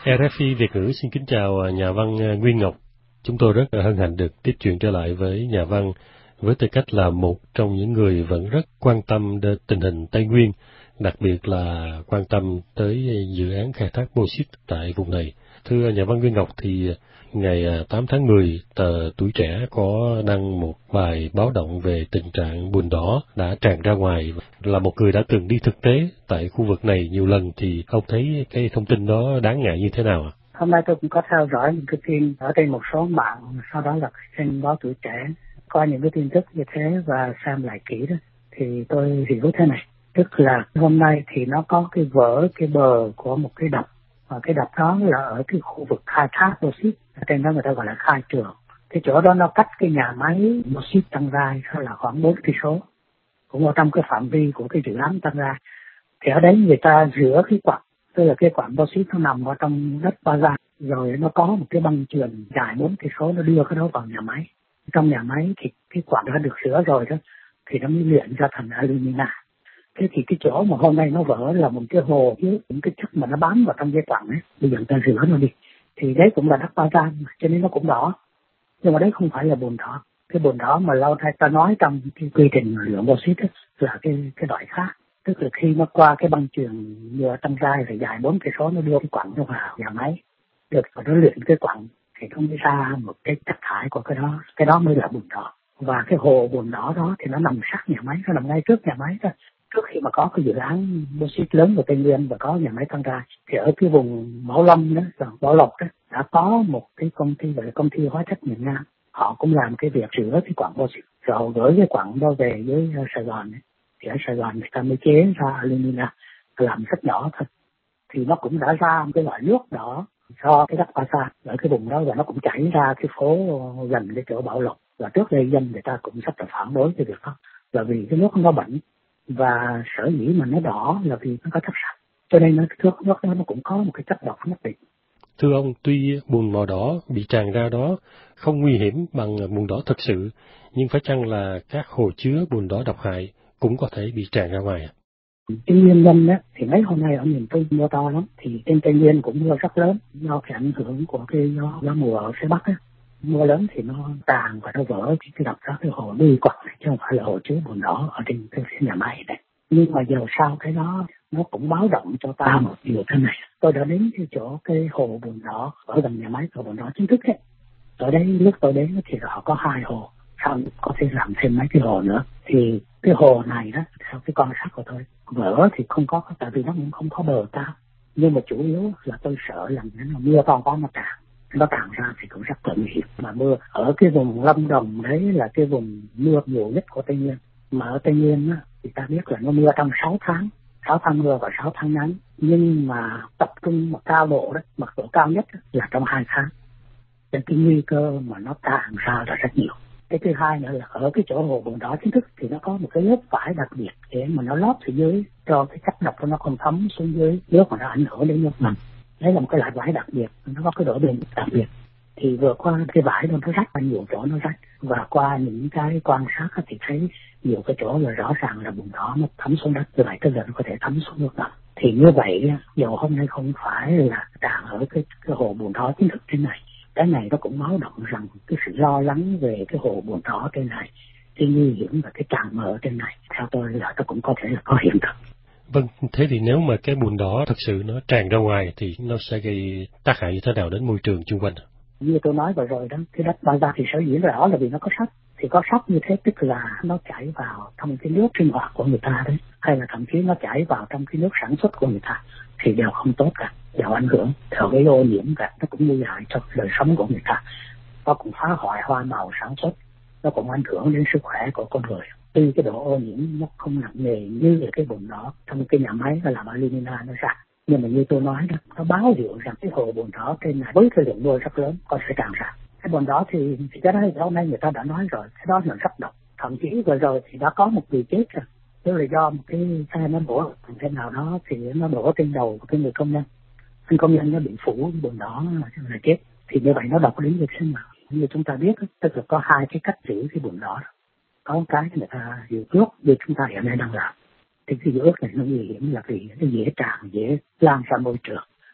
rờ ép i Việt ngữ xin kính chào nhà văn Nguyên Ngọc. Chúng tôi rất hân hạnh được tiếp chuyện trở lại với nhà văn với tư cách là một trong những người vẫn rất quan tâm đến tình hình Tây Nguyên, đặc biệt là quan tâm tới dự án khai thác bauxit tại vùng này. Thưa nhà văn Nguyên Ngọc, thì ngày tám tháng mười, tờ Tuổi Trẻ có đăng một bài báo động về tình trạng bùn đỏ đã tràn ra ngoài. Là một người đã từng đi thực tế tại khu vực này nhiều lần, thì ông thấy cái thông tin đó đáng ngại như thế nào ạ? Hôm nay tôi cũng có theo dõi những cái tin ở trên một số mạng, sau đó là trên báo Tuổi Trẻ, coi những cái tin tức như thế và xem lại kỹ đó, thì tôi hiểu thế này. Tức là hôm nay thì nó có cái vỡ cái bờ của một cái đập, và cái đập đó là ở cái khu vực khai thác bauxit, trên đó người ta gọi là khai trường. Cái chỗ đó nó cách cái nhà máy bauxit Tân Rai là khoảng bốn cây số, cũng ở trong cái phạm vi của cái dự án Tân Rai. Thì ở đấy người ta rửa cái quặng, tức là cái quặng bauxit nó nằm ở trong đất ba ra, rồi nó có một cái băng chuyền dài bốn cây số, nó đưa cái đó vào nhà máy. Trong nhà máy thì cái quặng đã được rửa rồi đó, thì nó mới luyện ra thành alumina. Thế thì cái chỗ mà hôm nay nó vỡ là một cái hồ với những cái chất mà nó bám vào trong cái quặng ấy, bây giờ ta rửa nó đi. Thì đấy cũng là đất ba ra, cho nên nó cũng đỏ. Nhưng mà đấy không phải là bùn đỏ. Cái bùn đỏ mà lâu nay ta nói trong cái quy trình luyện bauxit là cái cái loại khác. Tức là khi nó qua cái băng chuyền như ở Tân Rai thì dài bốn cây số, nó đưa cái quặng nó vào nhà máy, được và nó luyện cái quặng thì nó mới ra một cái chất thải của cái đó, cái đó mới là bùn đỏ. Và cái hồ bùn đỏ đó thì nó nằm sát nhà máy, nó nằm ngay trước nhà máy đó. Trước khi mà có cái dự án bauxit lớn của Tây Nguyên và có nhà máy Tân Rai, thì ở cái vùng Bảo Lâm đó, Bảo Lộc đó, đã có một cái công ty gọi là công ty hóa chất miền Nam. Họ cũng làm cái việc rửa cái quặng bauxit, rồi gửi cái quặng đó về với Sài Gòn ấy. Thì ở Sài Gòn người ta mới chế ra alumina, làm rất nhỏ thôi. Thì nó cũng đã ra một cái loại nước đỏ do cái đất Ba Sa ở cái vùng đó, và nó cũng chảy ra cái phố gần cái chỗ Bảo Lộc. Và trước đây dân người ta cũng rất là phản đối cái việc đó, là vì cái nước nó bẩn, và sở dĩ mà nó đỏ là vì nó có chất sạch, cho nên nó nước nước đó nó cũng có một cái chất độc nhất định. Thưa ông, tuy bùn màu đỏ bị tràn ra đó không nguy hiểm bằng bùn đỏ thực sự, nhưng phải chăng là các hồ chứa bùn đỏ độc hại cũng có thể bị tràn ra ngoài ạ? Cái nguyên nhân đó thì mấy hôm nay ở miền Tây mưa to lắm, thì trên Tây Nguyên cũng mưa rất lớn do cái ảnh hưởng của cái gió, gió mùa ở phía Bắc á. Mưa lớn thì nó tràn và nó vỡ cái, cái đập ra cái hồ đi quặng này, chứ không phải là hồ chứa bùn đỏ ở trên cái nhà máy này. Nhưng mà giờ sau cái đó nó cũng báo động cho ta một điều thế này. Tôi đã đến cái chỗ cái hồ bùn đỏ ở gần nhà máy hồ bùn đỏ chính thức ấy. Ở đây lúc tôi đến thì họ có hai hồ, sau có thể làm thêm mấy cái hồ nữa. Thì cái hồ này đó, theo cái quan sát của tôi, vỡ thì không có, tại vì nó cũng không có bờ cao. Nhưng mà chủ yếu là tôi sợ là nó mưa to quá nó tràn. Nó tràn ra thì cũng rất là nguy hiểm. Mà mưa ở cái vùng Lâm Đồng đấy là cái vùng mưa nhiều nhất của Tây Nguyên. Mà ở Tây Nguyên á, thì ta biết là nó mưa trong sáu tháng. sáu tháng mưa và sáu tháng nắng. Nhưng mà tập trung một cao độ đó, mật độ cao nhất đó, là trong hai tháng. Nên cái nguy cơ mà nó tràn ra là rất nhiều. Cái thứ hai nữa là ở cái chỗ hồ bùn đỏ chính thức thì nó có một cái lớp vải đặc biệt để mà nó lót phía dưới cho cái chất độc nó không thấm xuống dưới nước mà nó ảnh hưởng đến nước ngầm. Đấy là một cái loại vải đặc biệt, nó có cái độ bền đặc biệt. Thì vừa qua cái vải đó nó rách, nhiều chỗ nó rách, và qua những cái quan sát thì thấy nhiều cái chỗ là rõ ràng là bùn đỏ nó thấm xuống đất, như vậy tức là nó có thể thấm xuống nước ngầm. Thì như vậy dầu hôm nay không phải là tràn ở cái, cái hồ bùn đỏ chính thức trên này, cái này nó cũng báo động rằng cái sự lo lắng về cái hồ bùn đỏ trên này, cái nguy hiểm và cái tràn mờ trên này, theo tôi là nó cũng có thể là có hiện thực. Vâng, thế thì nếu mà cái bùn đỏ thực sự nó tràn ra ngoài thì nó sẽ gây tác hại như thế nào đến môi trường xung quanh? Như tôi nói vừa rồi đó, cái đất Ba Sa thì sở dĩ rõ là vì nó có sắt. Thì có sắt như thế tức là nó chảy vào trong cái nước sinh hoạt của người ta đấy, hay là thậm chí nó chảy vào trong cái nước sản xuất của người ta, thì đều không tốt cả, đều ảnh hưởng, đều gây ô nhiễm cả, nó cũng nguy hại cho đời sống của người ta. Nó cũng phá hoại hoa màu sản xuất, nó cũng ảnh hưởng đến sức khỏe của con người. Tuy cái độ ô nhiễm nó không nặng nề như là cái bùn đỏ trong cái nhà máy nó làm alumina nó ra, nhưng mà như tôi nói đó, nó báo hiệu rằng cái hồ bùn đỏ trên này với cái lượng mưa rất lớn có thể tràn ra. Cái bùn đỏ thì, thì cái đó hôm nay người ta đã nói rồi, cái đó là rất độc. Thậm chí vừa rồi thì đã có một người chết rồi, tức là do một cái xe nó đổ bằng thế nào đó thì nó đổ trên đầu của cái người công nhân. Anh công nhân nó bị phủ bùn đỏ là chết. Thì như vậy nó độc đến việc sinh nào. Như chúng ta biết, tức là có hai cái cách giữ cái bùn đỏ. Có một cái người ta giữ ướt như chúng ta hiện nay đang làm. Thì cái giữ ướt này nó nguy hiểm là vì nó dễ tràn, dễ lan ra môi trường.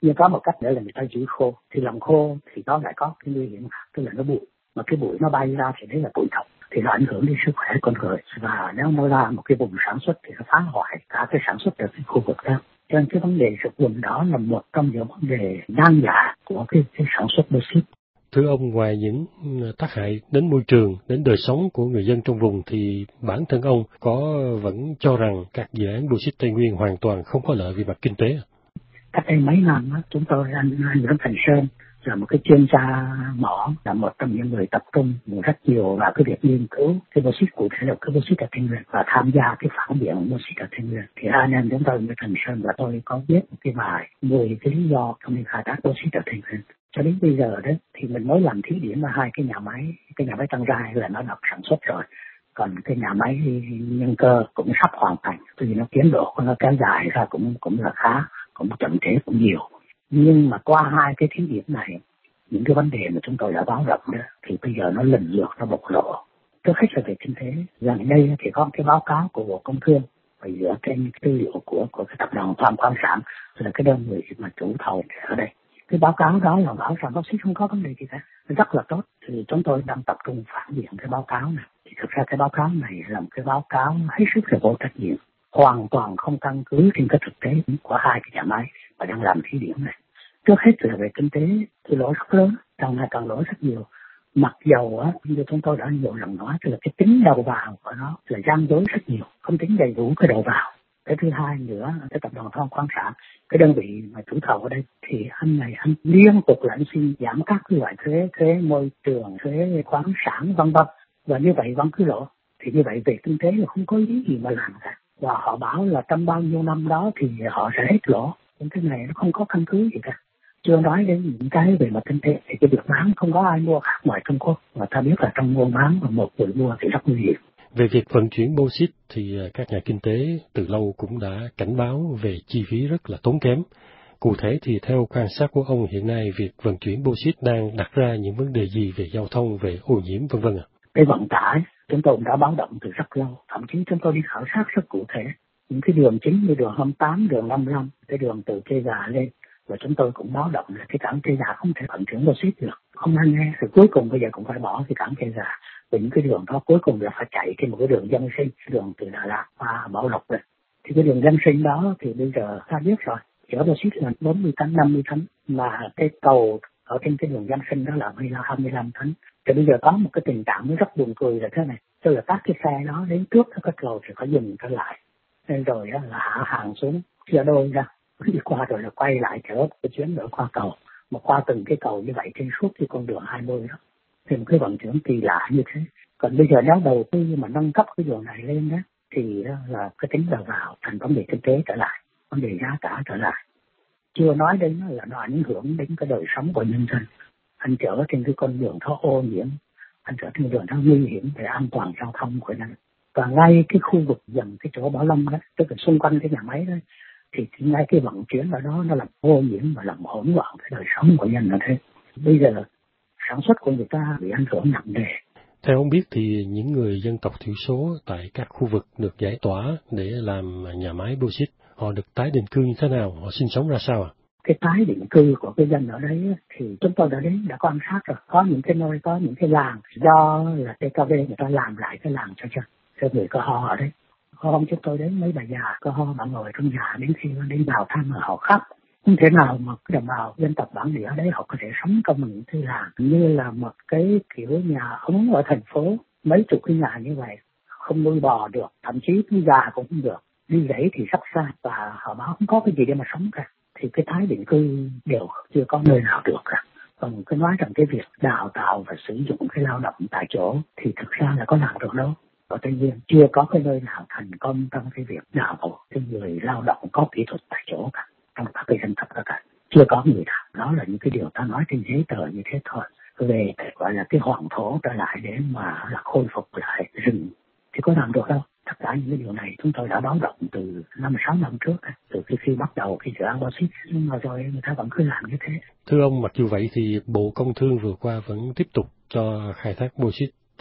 Nhưng có một cách nữa là người ta giữ khô, thì làm khô thì nó lại có cái nguy hiểm, tức là nó bụi, mà cái bụi nó bay ra thì đấy là bụi độc, thì nó ảnh hưởng đến sức khỏe con người, và nếu nó ra một cái vùng sản xuất thì nó phá hoại cả cái sản xuất ở cái khu vực đó. Cho nên cái vấn đề sụt lún đó là một trong những vấn đề nan giải của cái, cái sản xuất bauxit. Thưa ông, ngoài những tác hại đến môi trường, đến đời sống của người dân trong vùng, thì bản thân ông có vẫn cho rằng các dự án bauxit Tây Nguyên hoàn toàn không có lợi về mặt kinh tế? Cách đây mấy năm đó, chúng tôi, anh, anh Nguyễn Thành Sơn là một cái chuyên gia mỏ, là một trong những người tập trung rất nhiều vào cái việc nghiên cứu cái bauxit, cụ thể là cái bauxit ở Tây Nguyên, và tham gia cái phản biện bauxit ở Tây Nguyên. Thì anh em chúng tôi, Nguyễn Thành Sơn và tôi có viết một cái bài mười cái lý do trong việc khai thác bauxit ở Tây Nguyên. Cho đến bây giờ đấy thì mình mới làm thí điểm ở hai cái nhà máy, cái nhà máy Tân Rai là nó được sản xuất rồi, còn cái nhà máy Nhân Cơ cũng sắp hoàn thành, vì nó tiến độ của nó kéo dài ra cũng cũng là khá, cũng chậm trễ cũng nhiều. Nhưng mà qua hai cái thí điểm này, những cái vấn đề mà chúng tôi đã báo động đó thì bây giờ nó lần lượt nó bộc lộ. Trước hết là về kinh tế, gần đây thì có cái báo cáo của Bộ Công Thương và dựa trên tư liệu của của cái tập đoàn Than khoáng sản, là cái đơn vị mà chủ thầu ở đây. Cái báo cáo đó là bảo rằng bauxit không có vấn đề gì cả, rất là tốt. Thì chúng tôi đang tập trung phản biện cái báo cáo này. Thì thực ra cái báo cáo này là một cái báo cáo hết sức là vô trách nhiệm, hoàn toàn không căn cứ trên cái thực tế của hai cái nhà máy mà đang làm thí điểm này. Trước hết là về kinh tế thì lỗ rất lớn, càng ngày càng lỗ rất nhiều. Mặc dầu á, như chúng tôi đã nhiều lần nói, là cái tính đầu vào của nó là gian dối rất nhiều, không tính đầy đủ cái đầu vào. Cái thứ hai nữa, cái tập đoàn Than khoáng sản, cái đơn vị mà chủ thầu ở đây, thì anh này anh liên tục là anh xin giảm các cái loại thuế, thuế môi trường, thuế khoáng sản vân vân, và như vậy vẫn cứ lỗ. Thì như vậy về kinh tế là không có ý gì mà làm cả. Và họ bảo là trong bao nhiêu năm đó thì họ sẽ hết lỗ. Những cái này nó không có căn cứ gì cả. Chưa nói đến những cái về mặt kinh tế thì cái việc bán không có ai mua khác ngoài Trung Quốc, và ta biết là trong mua bán và một người mua thì rất nguy hiểm. Về việc vận chuyển bauxit thì các nhà kinh tế từ lâu cũng đã cảnh báo về chi phí rất là tốn kém. Cụ thể thì theo quan sát của ông hiện nay, việc vận chuyển bauxit đang đặt ra những vấn đề gì về giao thông, về ô nhiễm vân vân ạ? Cái vận tải chúng tôi đã báo động từ rất lâu, thậm chí chúng tôi đi khảo sát rất cụ thể những cái đường chính như đường hai mươi tám, đường năm mươi lăm, cái đường từ Cây Gà lên, và chúng tôi cũng báo động là cái cảng Cây Gà không thể vận chuyển bauxit được, không ai nghe. Rồi cuối cùng bây giờ cũng phải bỏ cái cảng Cây Gà, vì những cái đường đó cuối cùng là phải chạy trên một cái đường dân sinh, đường từ Đà Lạt qua Bảo Lộc lên. Thì cái đường dân sinh đó thì bây giờ ta biết rồi, chở bauxit là bốn mươi tấn, năm mươi tấn, mà cái cầu ở trên cái đường dân sinh đó là hai mươi lăm tấn. Thì bây giờ có một cái tình trạng nó rất buồn cười là thế này, tức là các cái xe đó đến trước cái cầu thì phải dừng trở lại, nên rồi là hạ hàng xuống chia đôi ra, đi qua rồi là quay lại chở cái chuyến nữa qua cầu, mà qua từng cái cầu như vậy trên suốt cái con đường hai mươi đó, thì một cái vận chuyển kỳ lạ như thế. Còn bây giờ nếu đầu tư mà nâng cấp cái đường này lên đó thì là cái tính đầu vào thành vấn đề kinh tế trở lại, vấn đề giá cả trở lại. Chưa nói đến là nó ảnh hưởng đến cái đời sống của nhân dân. Anh chở trên cái con đường nó ô nhiễm, anh chở trên đường nó nguy hiểm về an toàn giao thông của nhân. Và ngay cái khu vực gần cái chỗ Bảo Lâm đó, tức là xung quanh cái nhà máy đó, thì ngay cái vận chuyển ở đó nó làm ô nhiễm và làm hỗn loạn cái đời sống của nhân là thế. Bây giờ sản xuất của người ta bị ảnh hưởng nặng nề. Theo ông biết thì những người dân tộc thiểu số tại các khu vực được giải tỏa để làm nhà máy bauxit, họ được tái định cư như thế nào, họ sinh sống ra sao ạ? À? Cái tái định cư của cái dân ở đấy thì chúng tôi đã đến, đã quan sát rồi. Có những cái nơi, có những cái làng do là tê ca vê người ta làm lại cái làng cho dân, cho người Cơ Ho ở đấy. Hôm chúng tôi đến mấy bà già Cơ Ho, bà ngồi trong nhà, đến khi đi vào thăm mà họ khóc. Không thể nào mà cái đồng bào dân tộc bản địa ở đấy họ có thể sống trong những cái làng như là một cái kiểu nhà ống ở thành phố, mấy chục cái nhà như vậy, không nuôi bò được, thậm chí nuôi gà cũng không được, đi rẫy thì rất xa, và họ bảo không có cái gì để mà sống cả. Thì cái tái định cư đều chưa có nơi nào được cả. Còn cứ nói rằng cái việc đào tạo và sử dụng cái lao động tại chỗ thì thực ra là có làm được đâu. Ở Tây Nguyên chưa có cái nơi nào thành công trong cái việc đào tạo cái người lao động có kỹ thuật tại chỗ cả, trong các cái dân tộc đó cả. Chưa có người nào. Đó là những cái điều ta nói trên giấy tờ như thế thôi. Về gọi là cái hoàn thổ trở lại để mà là khôi phục lại rừng thì có làm được đâu. Tất cả những cái điều này chúng tôi đã báo động từ năm sáu năm trước, từ khi, khi bắt đầu cái dự án bauxit, nhưng mà rồi người ta vẫn cứ làm như thế. Thưa ông, mặc dù vậy thì Bộ Công Thương vừa qua vẫn tiếp tục cho khai thác bauxit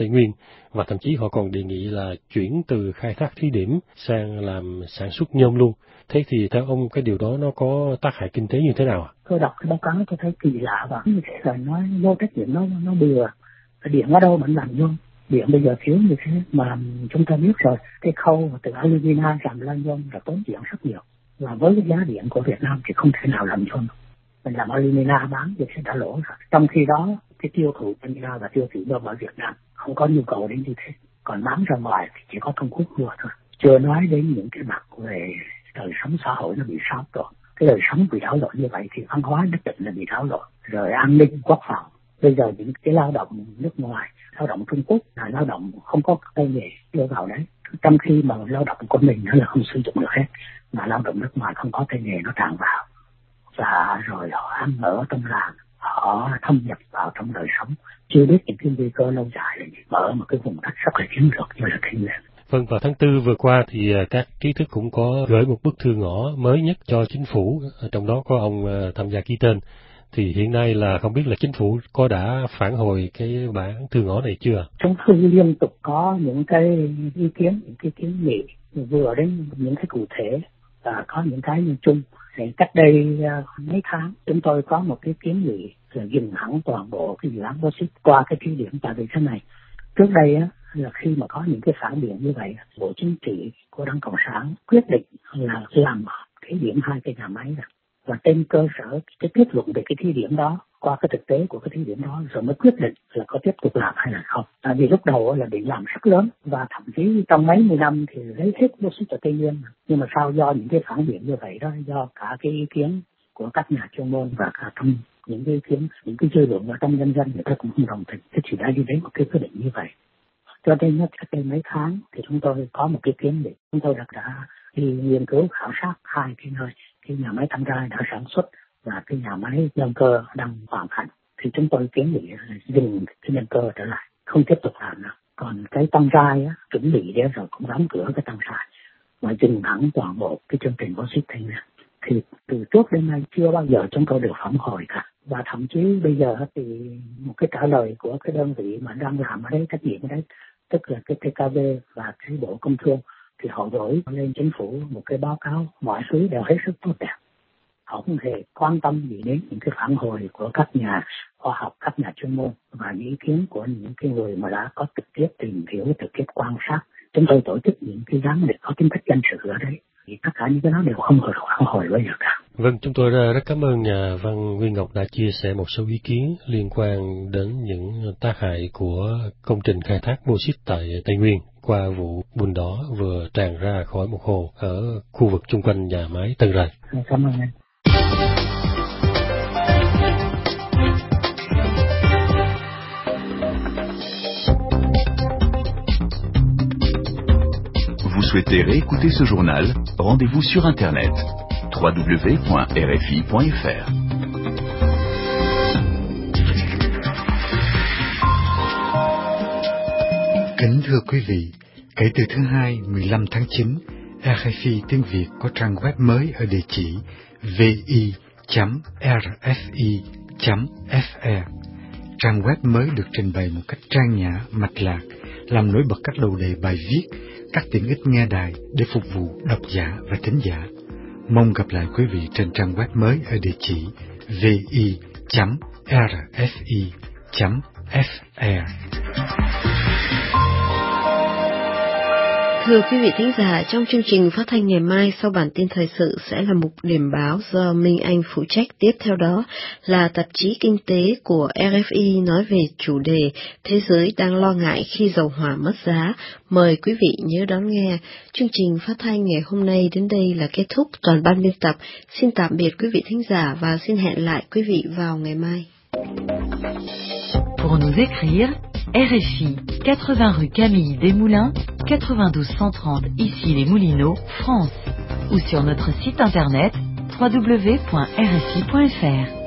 Tây Nguyên, và thậm chí họ còn đề nghị là chuyển từ khai thác thí điểm sang làm sản xuất nhôm luôn. Thế thì theo ông cái điều đó nó có tác hại kinh tế như thế nào ạ? Tôi đọc cái báo cáo tôi thấy kỳ lạ và như thế là nói vô trách nhiệm nó nó bừa. Điện ở đâu mình làm nhôm, điện bây giờ thiếu như thế mà chúng ta biết rồi, cái khâu từ alumina làm ra nhôm là tốn điện rất nhiều, và với cái giá điện của Việt Nam thì không thể nào làm nhôm. Mình làm alumina bán thì sẽ đã lỗ rồi. Trong khi đó cái tiêu thụ alumina và tiêu thụ nhôm ở Việt Nam không có nhu cầu đến như thế, còn bán ra ngoài thì chỉ có Trung Quốc mua thôi. Chưa nói đến những cái mặt về đời sống xã hội nó bị xáo trộn. Cái đời sống bị đảo lộn như vậy thì văn hóa nhất định là bị đảo lộn, rồi an ninh quốc phòng. Bây giờ những cái lao động nước ngoài, lao động Trung Quốc là lao động không có tay nghề đưa vào đấy, trong khi mà lao động của mình nó là không sử dụng được hết, mà lao động nước ngoài không có tay nghề nó tràn vào, và rồi họ ăn ở trong làng, họ thâm nhập vào trong đời sống, chưa biết những cái nguy cơ lâu dài là mở một cái vùng đất rất là chiến lược như là Tây Nguyên. Vâng, vào tháng tư vừa qua thì các trí thức cũng có gửi một bức thư ngỏ mới nhất cho chính phủ, trong đó có ông tham gia ký tên. Thì hiện nay là không biết là chính phủ có đã phản hồi cái bản thư ngỏ này chưa? Trong thư liên tục có những cái ý kiến, những cái kiến nghị, vừa đến những cái cụ thể và có những cái như chung. Thì cách đây mấy tháng chúng tôi có một cái kiến nghị là dừng hẳn toàn bộ cái dự án bauxit qua cái thí điểm, tại vì thế này. Trước đây á, là khi mà có những cái phản biện như vậy, Bộ Chính trị của Đảng Cộng sản quyết định là làm thí điểm hai cái nhà máy này. Và trên cơ sở cái kết luận về cái thí điểm đó, qua cái thực tế của cái thí điểm đó, rồi mới quyết định là có tiếp tục làm hay là không. Tại vì lúc đầu là định làm rất lớn, và thậm chí trong mấy mươi năm thì lấy hết bauxit ở Tây Nguyên. Nhưng mà sao do những cái phản biện như vậy đó, do cả cái ý kiến của các nhà chuyên môn và cả trong những cái ý kiến, những cái dư luận ở trong nhân dân, người ta cũng không đồng tình, thế chỉ đã đi đến một cái quyết định như vậy. Cho nên nó cách đây mấy tháng thì chúng tôi có một cái kiến nghị, chúng tôi đã, đã đi nghiên cứu khảo sát hai cái nơi, cái nhà máy Tân Trai đã sản xuất và cái nhà máy nhân cơ đang hoàn thành. Thì chúng tôi kiến nghị dừng cái nhân cơ trở lại, không tiếp tục làm nữa. Còn cái Tân Trai á, chuẩn bị để rồi cũng đóng cửa cái Tân Trai, mà dừng hẳn toàn bộ cái chương trình bauxit Tây Nguyên. Thì từ trước đến nay chưa bao giờ chúng tôi được phản hồi cả. Và thậm chí bây giờ thì một cái trả lời của cái đơn vị mà đang làm ở đấy, trách nhiệm ở đấy, tức là cái tê ca vê và cái Bộ Công Thương, thì họ gửi lên chính phủ một cái báo cáo, mọi thứ đều hết sức tốt đẹp. Họ không hề quan tâm gì đến những cái phản hồi của các nhà khoa học, các nhà chuyên môn và những ý kiến của những cái người mà đã có trực tiếp tìm hiểu, trực tiếp quan sát. Chúng tôi tổ chức những cái giám định có tính chất dân sự ở đấy, thì tất cả những cái đó đều không hề phản hồi bây giờ cả. Vâng, chúng tôi rất cảm ơn nhà văn Nguyên Ngọc đã chia sẻ một số ý kiến liên quan đến những tác hại của công trình khai thác bauxit tại Tây Nguyên qua vụ bùn đỏ vừa tràn ra khỏi một hồ ở khu vực chung quanh nhà máy Tân Rai. Cảm ơn anh. Vous souhaitez réécouter ce journal? Rendez-vous sur Internet w w w point r f i point f r. Kính thưa quý vị, kể từ thứ Hai mười lăm tháng chín, rờ ép i tiếng Việt có trang web mới ở địa chỉ vi chấm r f i chấm f r. Trang web mới được trình bày một cách trang nhã, mạch lạc, làm nổi bật các đầu đề bài viết, các tiện ích nghe đài để phục vụ độc giả và thính giả. Mong gặp lại quý vị trên trang web mới ở địa chỉ vi chấm r f i chấm f r. Thưa quý vị thính giả, trong chương trình phát thanh ngày mai sau bản tin thời sự sẽ là mục điểm báo do Minh Anh phụ trách. Tiếp theo đó là tạp chí kinh tế của rờ ép i nói về chủ đề Thế giới đang lo ngại khi dầu hỏa mất giá. Mời quý vị nhớ đón nghe. Chương trình phát thanh ngày hôm nay đến đây là kết thúc. Toàn ban biên tập xin tạm biệt quý vị thính giả và xin hẹn lại quý vị vào ngày mai. Pour nous écrire, rờ ép i, quatre-vingts rue Camille Desmoulins, quatre-vingt-douze cent trente ici les Moulineaux, France, ou sur notre site internet w w w point r f i point f r.